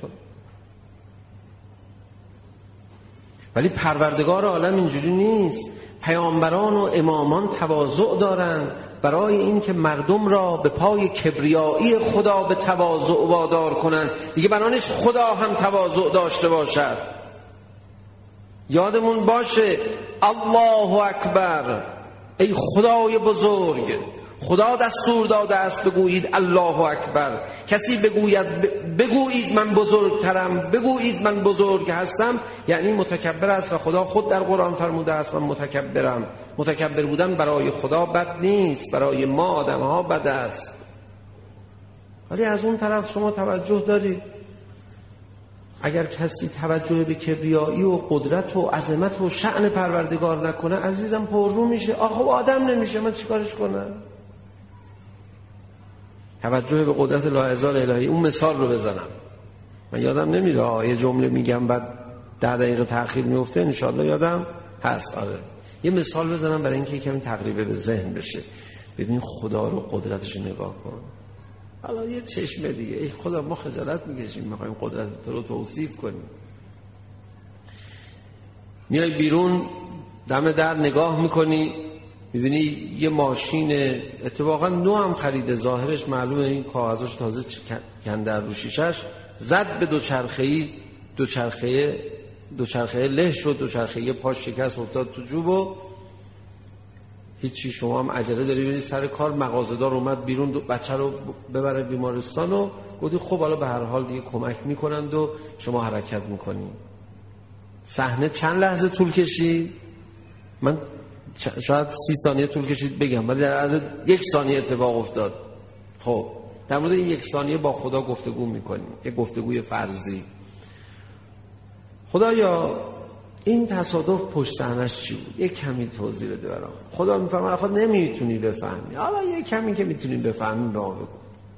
ولی پروردگار عالم اینجوری نیست. پیامبران و امامان تواضع دارند برای این که مردم را به پای کبریایی خدا به تواضع وادار کنند. دیگه بنا نیست خدا هم تواضع داشته باشد. یادمون باشه الله اکبر، ای خدای بزرگ، خدا دستور داده است بگویید الله اکبر. کسی بگوید بگویید من بزرگترم، بگویید من بزرگ هستم، یعنی متکبر است. و خدا خود در قرآن فرموده است من متکبرم. متکبر بودن برای خدا بد نیست، برای ما آدم ها بد است. ولی از اون طرف شما توجه دارید، اگر کسی توجه به کبریایی و قدرت و عظمت و شأن پروردگار نکنه عزیزم پررو میشه. آخه آدم نمیشه، من چیکارش کنم؟ توجه به قدرت لاحظال الهی. اون مثال رو بزنم، من یادم نمیره، یه جمله میگم بعد ده دقیقه تأخیر میفته، انشالله یادم هست. آره یه مثال بزنم برای اینکه کمی تقریبا به ذهن بشه. ببین خدا رو، قدرتش رو نگاه کن. حالا یه چشمه دیگه، ای خدا ما خجالت میکشیم میخوایم قدرت رو توصیف کنیم. میای بیرون دم در نگاه میکنی، میبینی یه ماشین اتفاقا نو هم خریده، ظاهرش معلومه این کاغذاش تازه کنده رو شیشش، زد به دوچرخه‌ای، دوچرخه دوچرخه له شد، دوچرخه پاش شکست افتاد تو جوب و هیچی. شما هم عجله داری برید سر کار، مغازه‌دار اومد بیرون بچه رو ببره بیمارستان و گفتی خب حالا به هر حال دیگه کمک میکنند و شما حرکت میکنید. صحنه چند لحظه طول کشید؟ من شاید سی ثانیه طول کشید بگم، ولی در عرض یک ثانیه اتفاق افتاد. خب در مورد این یک ثانیه با خدا گفتگو میکنیم، یک گفتگوی فرضی. خدایا این تصادف پشت صحنه‌اش چی بود؟ یک کمی توضیح بده برام. خدا میفهمه خود نمیتونی بفهمی، حالا یک کمی که میتونی بفهمی به ما بگو.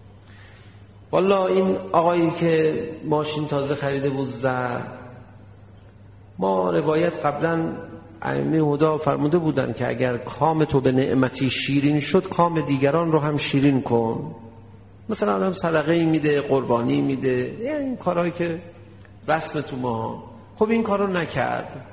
والا این آقایی که ماشین تازه خریده بود زد، ما روایت قبلا ائمه هدا فرموده بودن که اگر کام تو به نعمتی شیرین شد، کام دیگران رو هم شیرین کن. مثلا آدم صدقه میده، قربانی میده، یعنی این کارهایی که رسم تو ما. خب این کارو نکرد.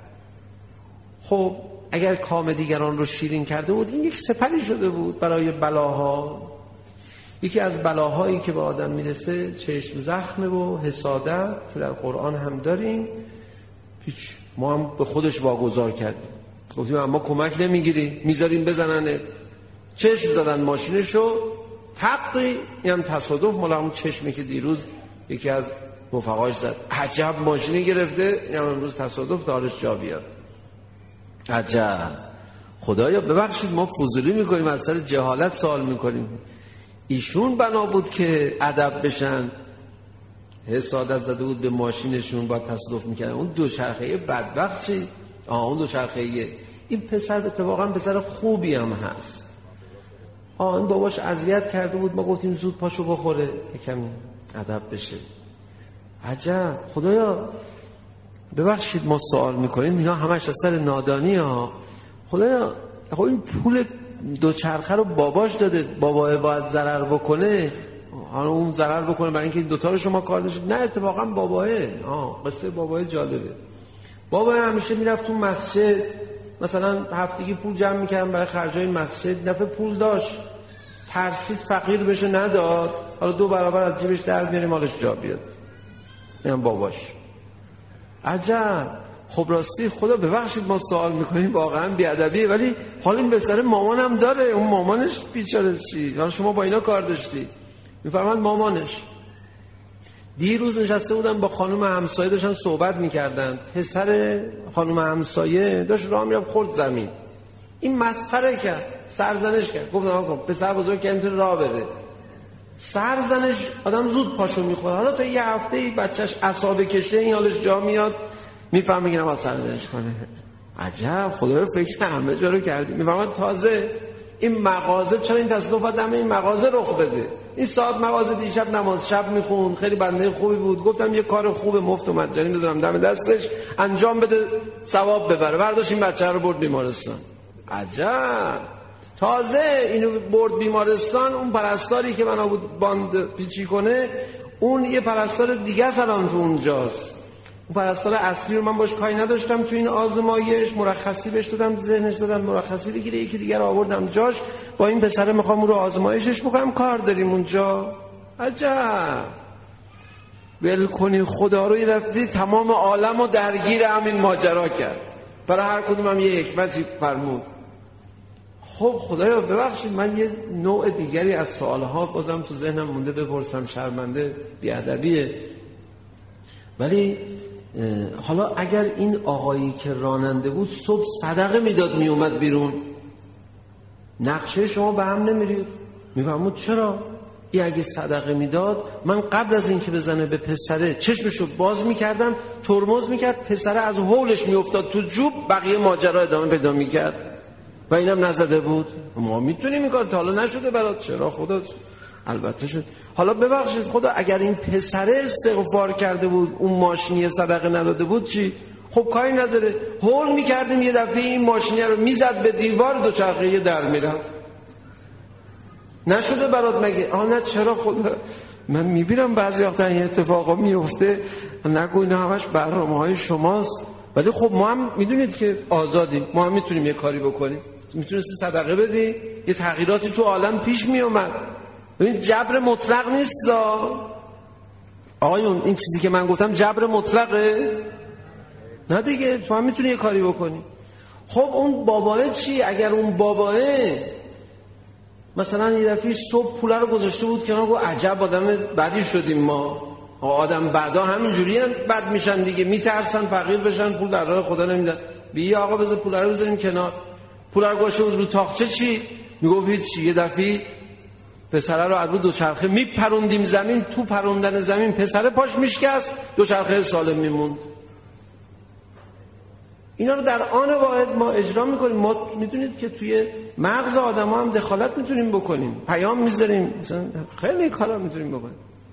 خب اگر کام دیگران رو شیرین کرده بود، این یک سپری شده بود برای بلاها. یکی از بلاهایی که به آدم میرسه چشم زخمه و حسادت که در قرآن هم داریم. هیچ، ما هم به خودش واگذار کردیم، گفتیم اما کمک نمیگیری، میذاریم بزننه. چشم زدن ماشینشو، تقی این هم تصادف مال همون چشمی که دیروز یکی از رفقاش زد. عجب ماشینی گرفته، این هم امروز تصادف دارش جا بیاد. عجب. خدایا ببخشید ما فضولی میکنیم، از سر جهالت سوال میکنیم. ایشون بنا بود که ادب بشن، حسادت زده بود به ماشینشون، با تصادف میکردن. اون دوچرخه بدبخت چی؟ آه اون دوچرخه. این پسر اتفاقا پسر خوبی هم هست. آه این باباش اذیت کرده بود، ما گفتیم زود پاشو بخوره، یکمی ادب بشه. عجب. خدایا ببخشید ما سوال میکنیم، اینا همش از سر نادانی ها. خدایا خب این پول دوچرخه رو باباش داده، بابا باید ضرر بکنه، حالا اون ضرر بکنه برای اینکه این دوتا رو شما کار داشتید؟ نه اتفاقا باباه. آه قصه باباه جالبه. بابا همیشه میرفت تو مسجد، مثلا هفتگی پول جمع میکردن برای خرجای مسجد. دفعه پول داشت، ترسید فقیر بشه، نداد. حالا دو برابر از جیبش در میاریم مالش جا بیاد. اینم باباش. عجب. خب راستی خدا ببخشید ما سوال میکنیم، واقعا بیادبیه، ولی حالا این بسره مامانم داره. اون مامانش بیچاره چی؟ حالا شما با اینا کار داشتی؟ میفرماند مامانش. دیروز نشسته بودن با خانم همسایه، داشتن صحبت میکردن. پسر خانم همسایه داشت راه میرفت، خورد زمین. این مسخره کرد، سرزنش کرد. گفت آقا پسر بزرگ که نمیتونه راه بره. سرزنش آدم زود پاشو میخوره. حالا تا یه هفته ای بچهش عصابه کشه، این حالش جا میاد، میفهمه میگه نباید سرزنش کنه. عجب. خدایا فکر همه جا رو کردی. میفهمه تازه این مغازه، چرا این تصادف دم این مغازه رخ بده؟ این صاحب مغازه دیشب نماز شب میخوند، خیلی بنده خوبی بود. گفتم یه کار خوب مفت و مجانی بذارم دم دستش، انجام بده ثواب ببره. برداشت این بچه رو برد بیمارستان. عجب. تازه اینو برد بیمارستان، اون پرستاری که بنا بود باند پیچی کنه، اون یه پرستار دیگه سلام تو اونجاست. اون پرستار اصلی رو من باش کاری نداشتم، تو این آزمایش مرخصی بهش دادم، ذهنش دادم مرخصی بگیره، یکی دیگر آوردم جاش. با این پسر میخوام اون رو آزمایشش بکنم، کار داریم اونجا. عجب. ول کنی خدا رو. یه دفعه تمام عالم رو درگیر همین ماجرا کرد، برای هر کدوم هم یه حکمتی فرمود. خب خدایا ببخشید من یه نوع دیگری از سوالها بازم تو ذهنم مونده بپرسم، شرمنده، بیادبیه. ولی حالا اگر این آقایی که راننده بود صبح صدقه میداد میومد بیرون، نقشه شما به هم نمیرید؟ میفهمود چرا؟ این اگه صدقه میداد، من قبل از این که بزنه به پسره چشمشو باز میکردم، ترمز میکرد، پسره از حولش میافتاد تو جوب، بقیه ماجرا ادامه پیدا میکرد. و اینم نزده بود. ما میتونیم این کار، تا حالا نشده برات؟ چرا خدا؟ البته شد. حالا ببخشید خدا اگر این پسره استغفار کرده بود، اون ماشینی صدقه نداده بود چی؟ خب کاری نداره، هول میکردیم یه دفعه این ماشینی رو میزد به دیوار، دوچرخه در میرفت. نشده برات مگه؟ آه نه چرا خدا؟ من میبینم بعضی وقتا این اتفاقا میفته، نگو اینا همش برنامه‌های شماست. ولی خب ما هم میدونید که آزادیم، ما هم میتونیم یه کاری بکنیم. میتونستی صدقه بدی، یه تغییراتی تو عالم پیش میومد. این جبر مطلق نیست آقایون، این چیزی که من گفتم جبر مطلقه؟ نه دیگه، تو هم میتونی یه کاری بکنی. خب اون باباه چی؟ اگر اون باباه مثلا یه دفعه صبح پول رو گذاشته بود کنار، گفت عجب آدم بدی شدیم ما، آدم بعدا همینجوری هم بد میشن دیگه، میترسن فقیر بشن، پول در راه خدا نمیدن. بیا آقا بذار پول رو بذاریم کنار. پول رو گذاشته بود رو تاقچه، چی میگفت؟ هیچ. یه دفعه پسره رو از رو دوچرخه میپروندیم زمین، تو پروندن زمین پسره پاش میشکست، دوچرخه سالم میموند. اینا رو در آن واحد ما اجرا میکنیم. ما میدونید که توی مغز آدم ها هم دخالت میتونیم بکنیم، پیام میذاریم، مثلا خیلی کارا میتونیم بکنیم.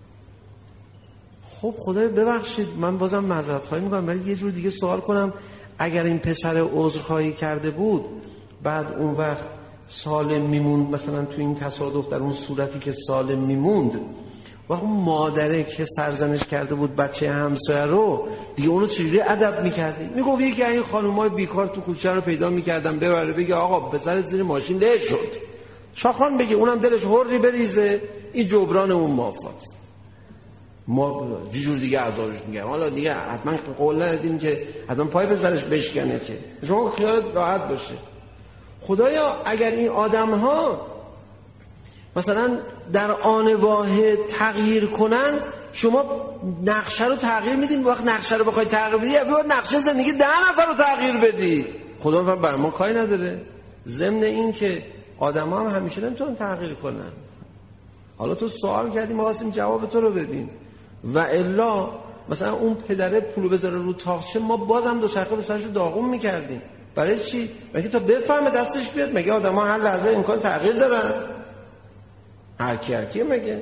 خب خدای ببخشید، من بازم معذرت خواهی میکنم، ولی یه جور دیگه سوال کنم، اگر این پسر عذرخواهی کرده بود بعد اون وقت سالم میموند، مثلا تو این تصادف در اون صورتی که سالم میموند، و اون مادره که سرزنش کرده بود بچه همسایه رو، دیگه اونو چجوری ادب میکردی؟ میگفت یکی این خانومای بیکار تو کوچه رو پیدا میکردم ببره بگه آقا پسرت زیر ماشین له شد، شاخان بگه اونم دلش هوری بریزه، این جبران اون مافات. ما یه جور دیگه عذابش میگم، حالا دیگه حتما قول ندیم که حتما پای پسرش بشکنه، که شما خیالت راحت باشه. خدایا اگر این آدم ها مثلا در آن واحد تغییر کنن، شما نقشه رو تغییر میدین، وقت نقشه رو بخوای تغییر بدی باید نقشه زندگی ده نفر رو تغییر بدی. خدا مثلا برای ما کاری نداره، ضمن این که آدم ها هم همیشه نمیتونن تغییر کنن. حالا تو سوال کردی، ما واسیم جواب تو رو بدیم، و الا مثلا اون پدره پولو بذاره رو تاقچه، ما بازم دو چرخه به سرش داغون میکردیم. برای چی؟ برای که تا بفهمه دستش بیاد. مگه آدم ها هر لحظه امکان تغییر دارن؟ هرکی هرکیه مگه؟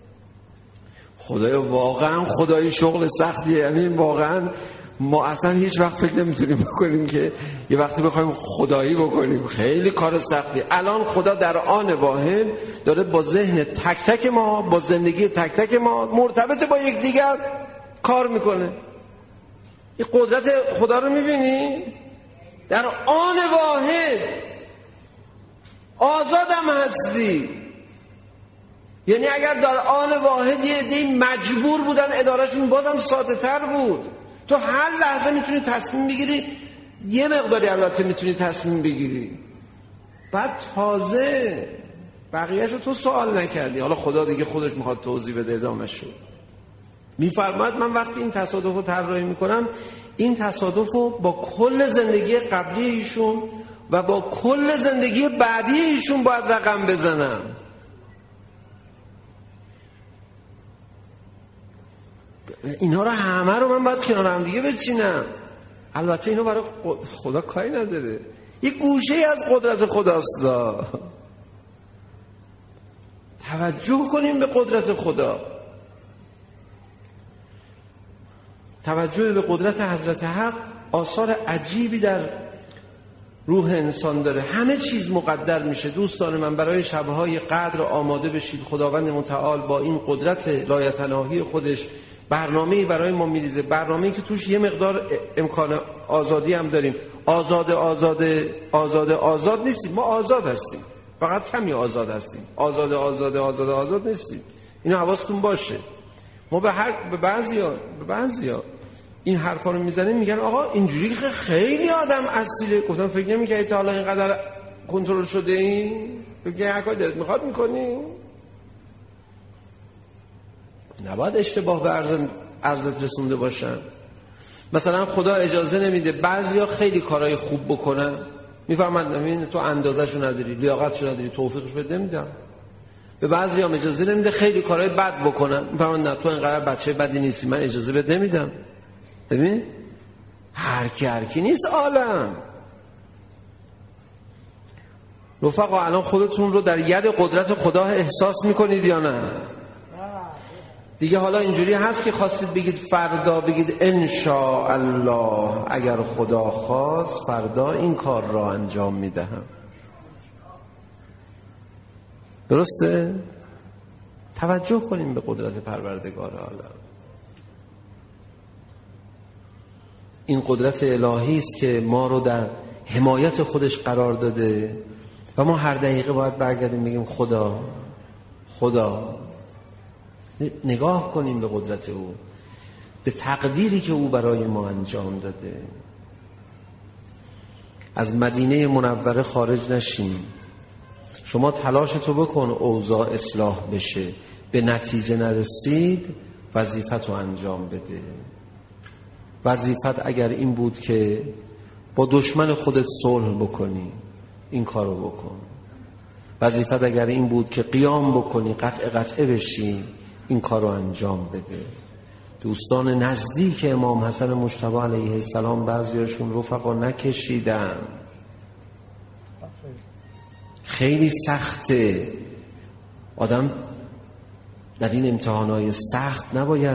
خدایا واقعا خدای شغل سختیه. یعنی واقعا ما اصلا هیچ وقت فکر نمیتونیم بکنیم که یه وقتی بخوایم خدایی بکنیم، خیلی کار سختیه. الان خدا در آن واحد داره با ذهن تک تک ما، با زندگی تک تک ما مرتبط با یکدیگر کار میکنه. این قدرت خدا رو میبینی؟ در آن واحد آزادم هستی. یعنی اگر در آن واحد یه عده‌ای مجبور بودن ادارهشون، بازم ساده تر بود. تو هر لحظه میتونی تصمیم بگیری، یه مقداری البته میتونی تصمیم بگیری، بعد تازه بقیه‌شو تو سوال نکردی. حالا خدا دیگه خودش میخواد توضیح بده ادامه‌شو. میفرماید من وقتی این تصادف رو طراحی میکنم، این تصادف رو با کل زندگی قبلی ایشون و با کل زندگی بعدی ایشون باید رقم بزنم. اینها رو همه رو من باید کنار هم دیگه بچینم. البته اینو برای خدا کاری نداره، یه گوشه از قدرت خداست. توجه کنیم به قدرت خدا، توجه به قدرت حضرت حق آثار عجیبی در روح انسان داره. همه چیز مقدر میشه. دوستان من، برای شبهای قدر آماده بشید. خداوند متعال با این قدرت لایتناهی خودش برنامه‌ای برای ما میریزه، برنامه‌ای که توش یه مقدار امکان آزادی هم داریم. آزاد آزاد آزاد آزاد نیستیم، ما آزاد هستیم، فقط کمی آزاد هستیم. آزاد آزاد آزاد آزاد نیستیم. اینو حواستون باشه. ما به هر به بعضیا به بعضیا این حرفا رو میزنیم، میگن آقا اینجوری که خیلی آدم اصیله. گفتم فکر نمی‌کردی تا حالا اینقدر کنترل شده این؟ فکر هر کاری دلت میخواد میکنی؟ نباید اشتباه به عرض عرضت رسونده باشن. مثلا خدا اجازه نمیده بعضیا خیلی کارهای خوب بکنن، میفهمن همین تو اندازه‌شو نداری، لیاقتشو نداری، توفیقش بده نمیدم. به بعضیا اجازه نمیده خیلی کارهای بد بکنن، میفهمن نه تو اینقدر بچه بدی نیستی، من اجازه بده نمیدم. ببین هر کی هر کی نیست عالم. رفقا الان خودتون رو در ید قدرت خدا احساس میکنید یا نه؟ دیگه حالا اینجوری هست که خواستید بگید فردا بگید انشاءالله اگر خدا خواست فردا این کار را انجام میدهم. درسته؟ توجه کنیم به قدرت پروردگار عالم. این قدرت الهی است که ما رو در حمایت خودش قرار داده و ما هر دقیقه باید برگردیم بگیم خدا خدا. نگاه کنیم به قدرت او، به تقدیری که او برای ما انجام داده. از مدینه منوره خارج نشیم. شما تلاشتو بکن اوضاع اصلاح بشه، به نتیجه نرسید وظیفتو انجام بده. وظیفت اگر این بود که با دشمن خودت صلح بکنی، این کارو بکن. وظیفت اگر این بود که قیام بکنی، قطع قطعه بشی، این کار رو انجام بده. دوستان نزدیک امام حسن مجتبی علیه السلام بعضیاشون رفقا نکشیدن. خیلی سخته. آدم در این امتحانات سخت نباید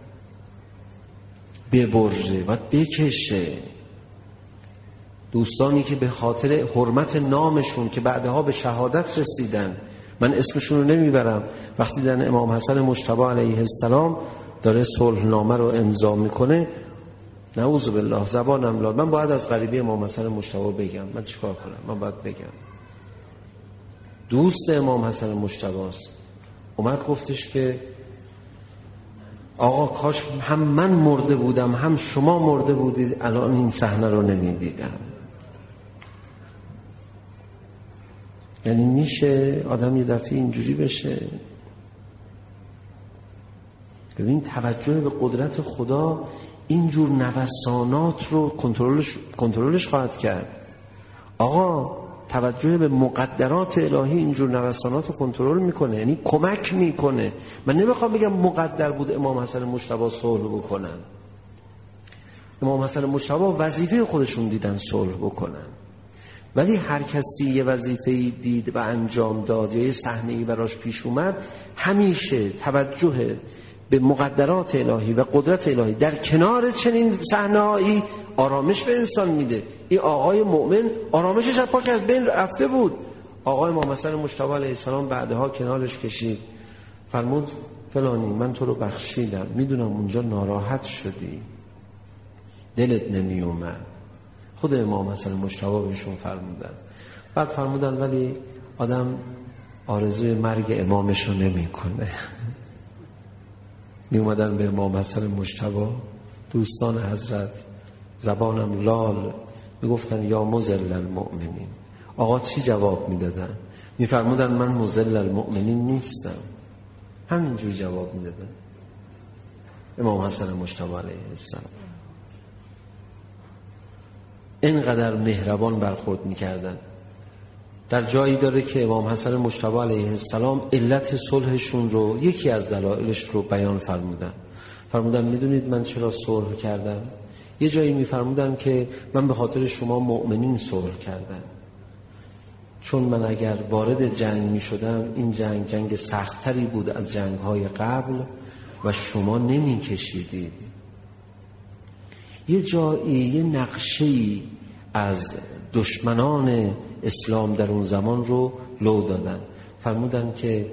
ببره، باید بکشه. دوستانی که به خاطر حرمت نامشون که بعدها به شهادت رسیدن، من اسمشون رو نمیبرم، وقتی دیدن امام حسن مجتبی علیه السلام داره صلحنامه رو امضا میکنه، نعوذ بالله زبانم لال، من باید از غریبی امام حسن مجتبی بگم، من چیکار کنم؟ من باید بگم. دوست امام حسن مجتبی است، اومد گفتش که آقا کاش هم من مرده بودم هم شما مرده بودید، الان این صحنه رو نمیدیدم. یعنی میشه آدم یه دفعه اینجوری بشه؟ ببین توجه به قدرت خدا اینجور نوسانات رو کنترلش کنترلش خواهد کرد. آقا توجه به مقدرات الهی اینجور نوسانات رو کنترل میکنه، یعنی کمک میکنه. من نمیخوام بگم مقدر بود امام حسن مجتبی صلح بکنن. امام حسن مجتبی وظیفه خودشون دیدن صلح بکنن، ولی هر کسی یه وظیفه‌ای دید و انجام داد یا یه صحنه‌ای براش پیش اومد، همیشه توجه به مقدرات الهی و قدرت الهی در کنار چنین صحنه‌هایی آرامش به انسان میده. این آقای مؤمن آرامشش از پاک از بین رفته بود. آقای امام حسن مجتبی علیه السلام بعدها کنارش کشید، فرمود فلانی من تو رو بخشیدم، میدونم اونجا ناراحت شدی، دلت نمی اومد. خود امام حسن مجتبی بهشون فرمودن. بعد فرمودن ولی آدم آرزوی مرگ امامش رو نمی کنه. می اومدن به امام حسن مجتبی دوستان حضرت زبانم لال، می گفتن یا مذل المؤمنین. آقا چی جواب می دادن؟ می فرمودن من مذل المؤمنین نیستم. همینجور جواب می دادن امام حسن مجتبی علیه السلام. اینقدر مهربان برخورد می کردن. در جایی داره که امام حسن مجتبی علیه السلام علت صلحشون رو، یکی از دلایلش رو بیان فرمودن. فرمودن میدونید من چرا صلح کردم؟ یه جایی میفرمودن که من به خاطر شما مؤمنین صلح کردم، چون من اگر وارد جنگ میشدم این جنگ جنگ سختری بود از جنگ‌های قبل و شما نمیکشیدید. یه جایی یه نقشه‌ای از دشمنان اسلام در اون زمان رو لو دادن. فرمودن که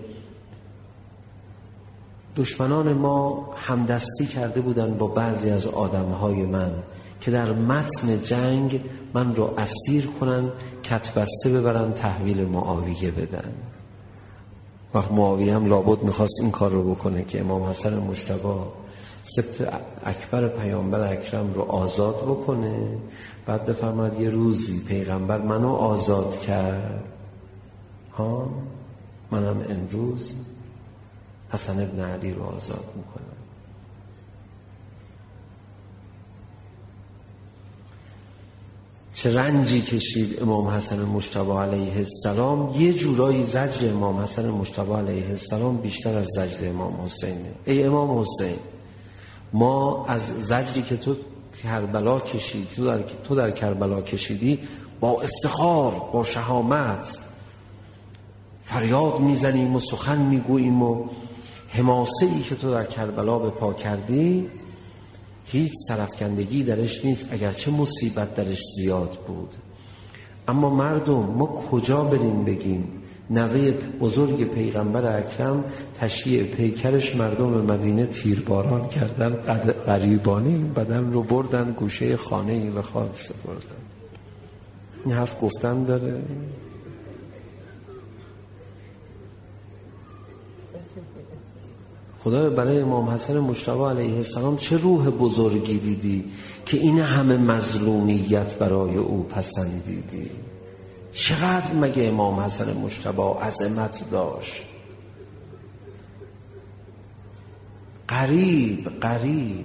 دشمنان ما همدستی کرده بودن با بعضی از آدمهای من که در متن جنگ من رو اسیر کنن، کتبسته ببرن تحویل معاویه بدن. وقت معاویه هم لابد میخواست این کار رو بکنه که امام حسن مجتبی سبط اکبر پیامبر اکرم رو آزاد بکنه، بعد بفرماد یه روزی پیغمبر منو آزاد کرد، ها منم امروز حسن ابن علی رو آزاد میکنم. چه رنجی کشید امام حسن مجتبی علیه السلام. یه جورایی زجر امام حسن مجتبی علیه السلام بیشتر از زجر امام حسینه. ای امام حسین، ما از زجری که تو کربلا کشید، تو در, تو در کربلا کشیدی، با افتخار با شهامت فریاد میزنیم و سخن میگوییم و حماسه ای که تو در کربلا به پا کردی هیچ سرفکندگی درش نیست، اگرچه مصیبت درش زیاد بود. اما مردم ما کجا بریم بگیم نوه بزرگ پیغمبر اکرم تشییع پیکرش مردم مدینه تیرباران کردن، غریبانه این بدن رو بردن گوشه خانه‌ای و خاک سپردن. این حرف گفتن داره؟ خدا برای امام حسن مجتبی علیه السلام چه روح بزرگی دیدی که این همه مظلومیت برای او پسندیدی؟ چقدر مگه امام حسن مجتبی عظمت داشت؟ قریب قریب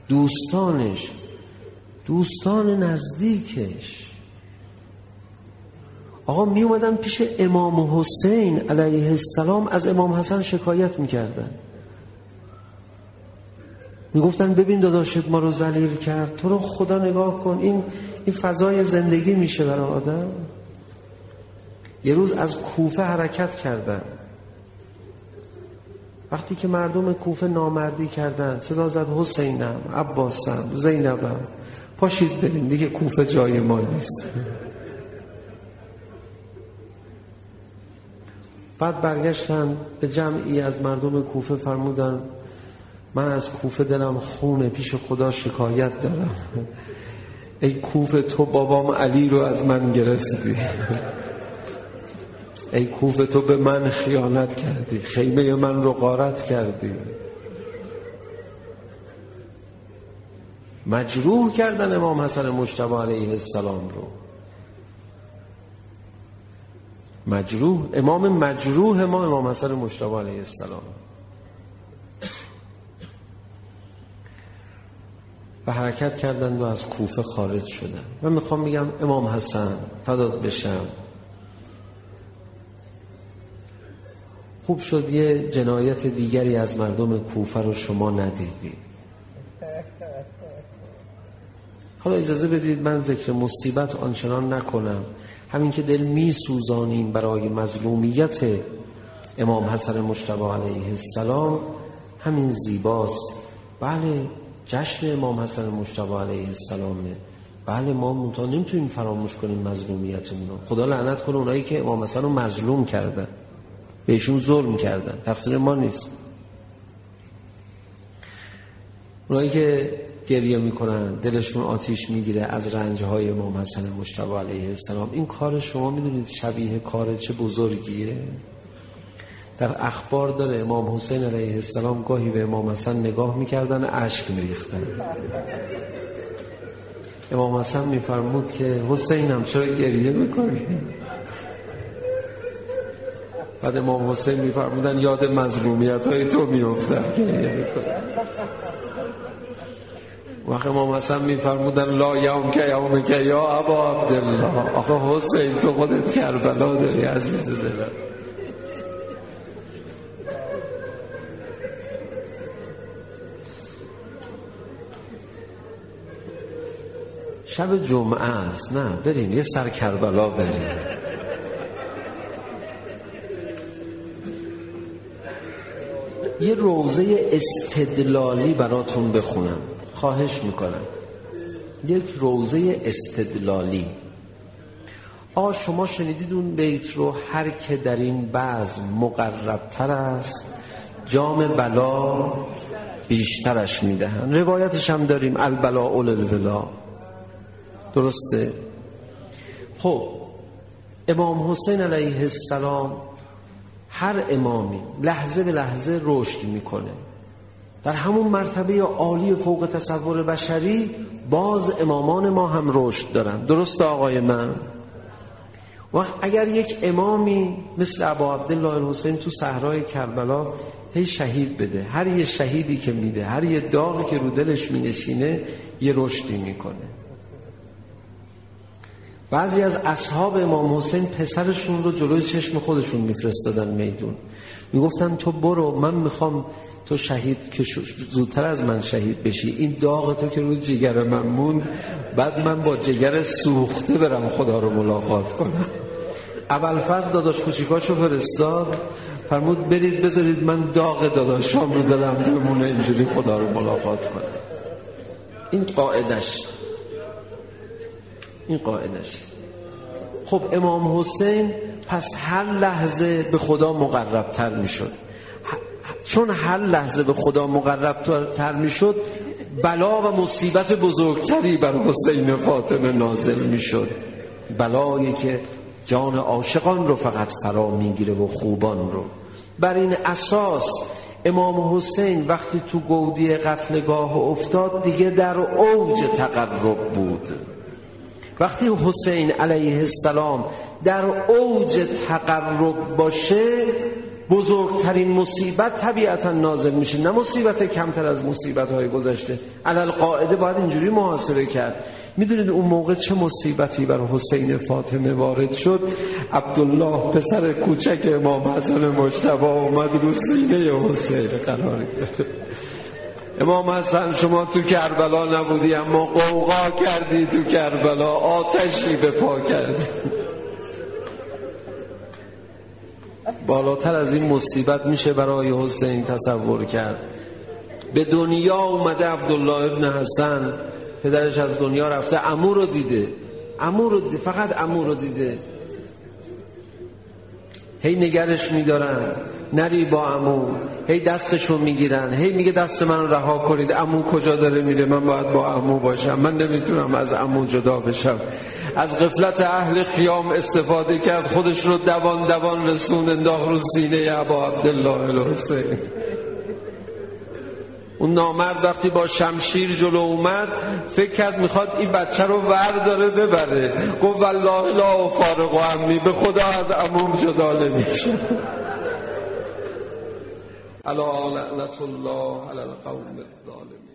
دوستانش، دوستان نزدیکش آقا می اومدن پیش امام حسین علیه السلام از امام حسن شکایت میکردن، میگفتن ببین داداشت ما رو ذلیل کرد، تو رو خدا نگاه کن، این این فضای زندگی میشه برای آدم. یه روز از کوفه حرکت کردن، وقتی که مردم کوفه نامردی کردن صدا زد حسینم، عباسم، زینبم، پاشید بریم دیگه کوفه جای ما نیست. بعد برگشتن به جمعی از مردم کوفه فرمودن من از کوفه دلم خونه، پیش خدا شکایت دارم. ای کوفه تو بابام علی رو از من گرفتی، ای کوفه تو به من خیانت کردی، خیمه من رو غارت کردی. مجروح کردن امام حسن مجتبی علیه السلام رو، مجروح، امام مجروح ما امام حسن مجتبی علیه السلام. و حرکت کردند و از کوفه خارج شدن. من میخوام بگم امام حسن فدات بشم، خوب شد یه جنایت دیگری از مردم کوفه رو شما ندیدی. حالا اجازه بدید من ذکر مصیبت آنچنان نکنم، همین که دل می سوزانیم برای مظلومیت امام حسن مجتبی علیه السلام همین زیباست. بله جشن امام حسن مجتبی علیه السلامه، بله ما منتها نمیتونیم فراموش کنیم مظلومیتمون. خدا لعنت کنه اونایی که امام حسن رو مظلوم کردن، بهشون ظلم کردن، تقصیر ما نیست. اونایی که گریه میکنن دلشون آتیش میگیره از رنجهای امام حسن مجتبی علیه السلام، این کار شما میدونید شبیه کار چه بزرگیه؟ در اخبار داره امام حسین علیه السلام گاهی به امام حسن نگاه میکردن اشک میریختن. امام حسن میفرمود که حسینم چرا گریه میکنی؟ بعد امام حسین میفرمودن یاد مظلومیت های تو میافتم گریه میکنم. وقت امام حسن میفرمودن لا یوم که یوم که یا ابا عبدالله، آخه حسین تو خودت کربلا داری عزیز دلم. شب جمعه است، نه بریم یه سر کربلا بریم. یه روضه استدلالی براتون بخونم، خواهش میکنم. یک روضه استدلالی. آقا شما شنیدید اون بیت رو هر که در این بزم مقربتر است جام بلا بیشترش میدهن. روایتش هم داریم البلا اول الولا، درسته؟ خب امام حسین علیه السلام هر امامی لحظه به لحظه رشد میکنه، در همون مرتبه عالی فوق تصور بشری باز امامان ما هم رشد دارن، درسته آقای من؟ وقت اگر یک امامی مثل ابا عبدالله الحسین تو صحرای کربلا هی شهید بده، هر یه شهیدی که میده، هر یه داغی که رو دلش مینشینه یه رشدی میکنه. بعضی از اصحاب امام حسین پسرشون رو جلوی چشم خودشون میفرستادن میدون، میگفتن تو برو، من میخوام تو شهید که زودتر از من شهید بشی، این داغ تو که روی جگر من موند، بعد من با جگر سوخته برم خدا رو ملاقات کنم. ابوالفضل داداش کوچیکاشو فرستاد، فرمود برید بذارید من داغ داداشام رو دلم بمونه اینجوری خدا رو ملاقات کنم. این قاعدش این قاعدش خب امام حسین پس هر لحظه به خدا مقربتر می شد. چون هر لحظه به خدا مقربتر می شد بلا و مصیبت بزرگتری بر حسین فاطمه نازل می شد، بلایی که جان عاشقان رو فقط فرا می گیره و خوبان رو. بر این اساس امام حسین وقتی تو گودی قتلگاه افتاد دیگه در اوج تقرب بود. وقتی حسین علیه السلام در اوج تقرب باشه بزرگترین مصیبت طبیعتا نازل میشه، نه مصیبت کمتر از مصیبت های گذشته. علل قاعده باید اینجوری محاسبه کرد میدونید اون موقع چه مصیبتی بر حسین فاطمه وارد شد؟ عبدالله پسر کوچک امام حسن مجتبی اومد رو سینه حسین قرار گرفت. امام حسن شما تو کربلا نبودی اما قوقا کردی تو کربلا، آتشی به پا کردی. بالاتر از این مصیبت میشه برای حسین تصور کرد؟ به دنیا اومده عبدالله ابن حسن، پدرش از دنیا رفته، عمو رو دیده، عمو رو دیده، فقط عمو رو دیده. هی نگرش میدارن نری با عمو، هی دستشو میگیرن، هی میگه دست من رها کنید، عمو کجا داره میره، من باید با عمو باشم، من نمیتونم از عمو جدا بشم. از غفلت اهل خیام استفاده کرد، خودش رو دوان دوان رسون انداخت رو سینه ابا عبدالله الحسین. اون نامرد وقتی با شمشیر جلو اومد فکر کرد میخواد این بچه رو ور داره ببره، گفت والله لا افارق عمی، به خدا از عموم جدا نمیشه. الا لعنت الله علی القوم الظالمین.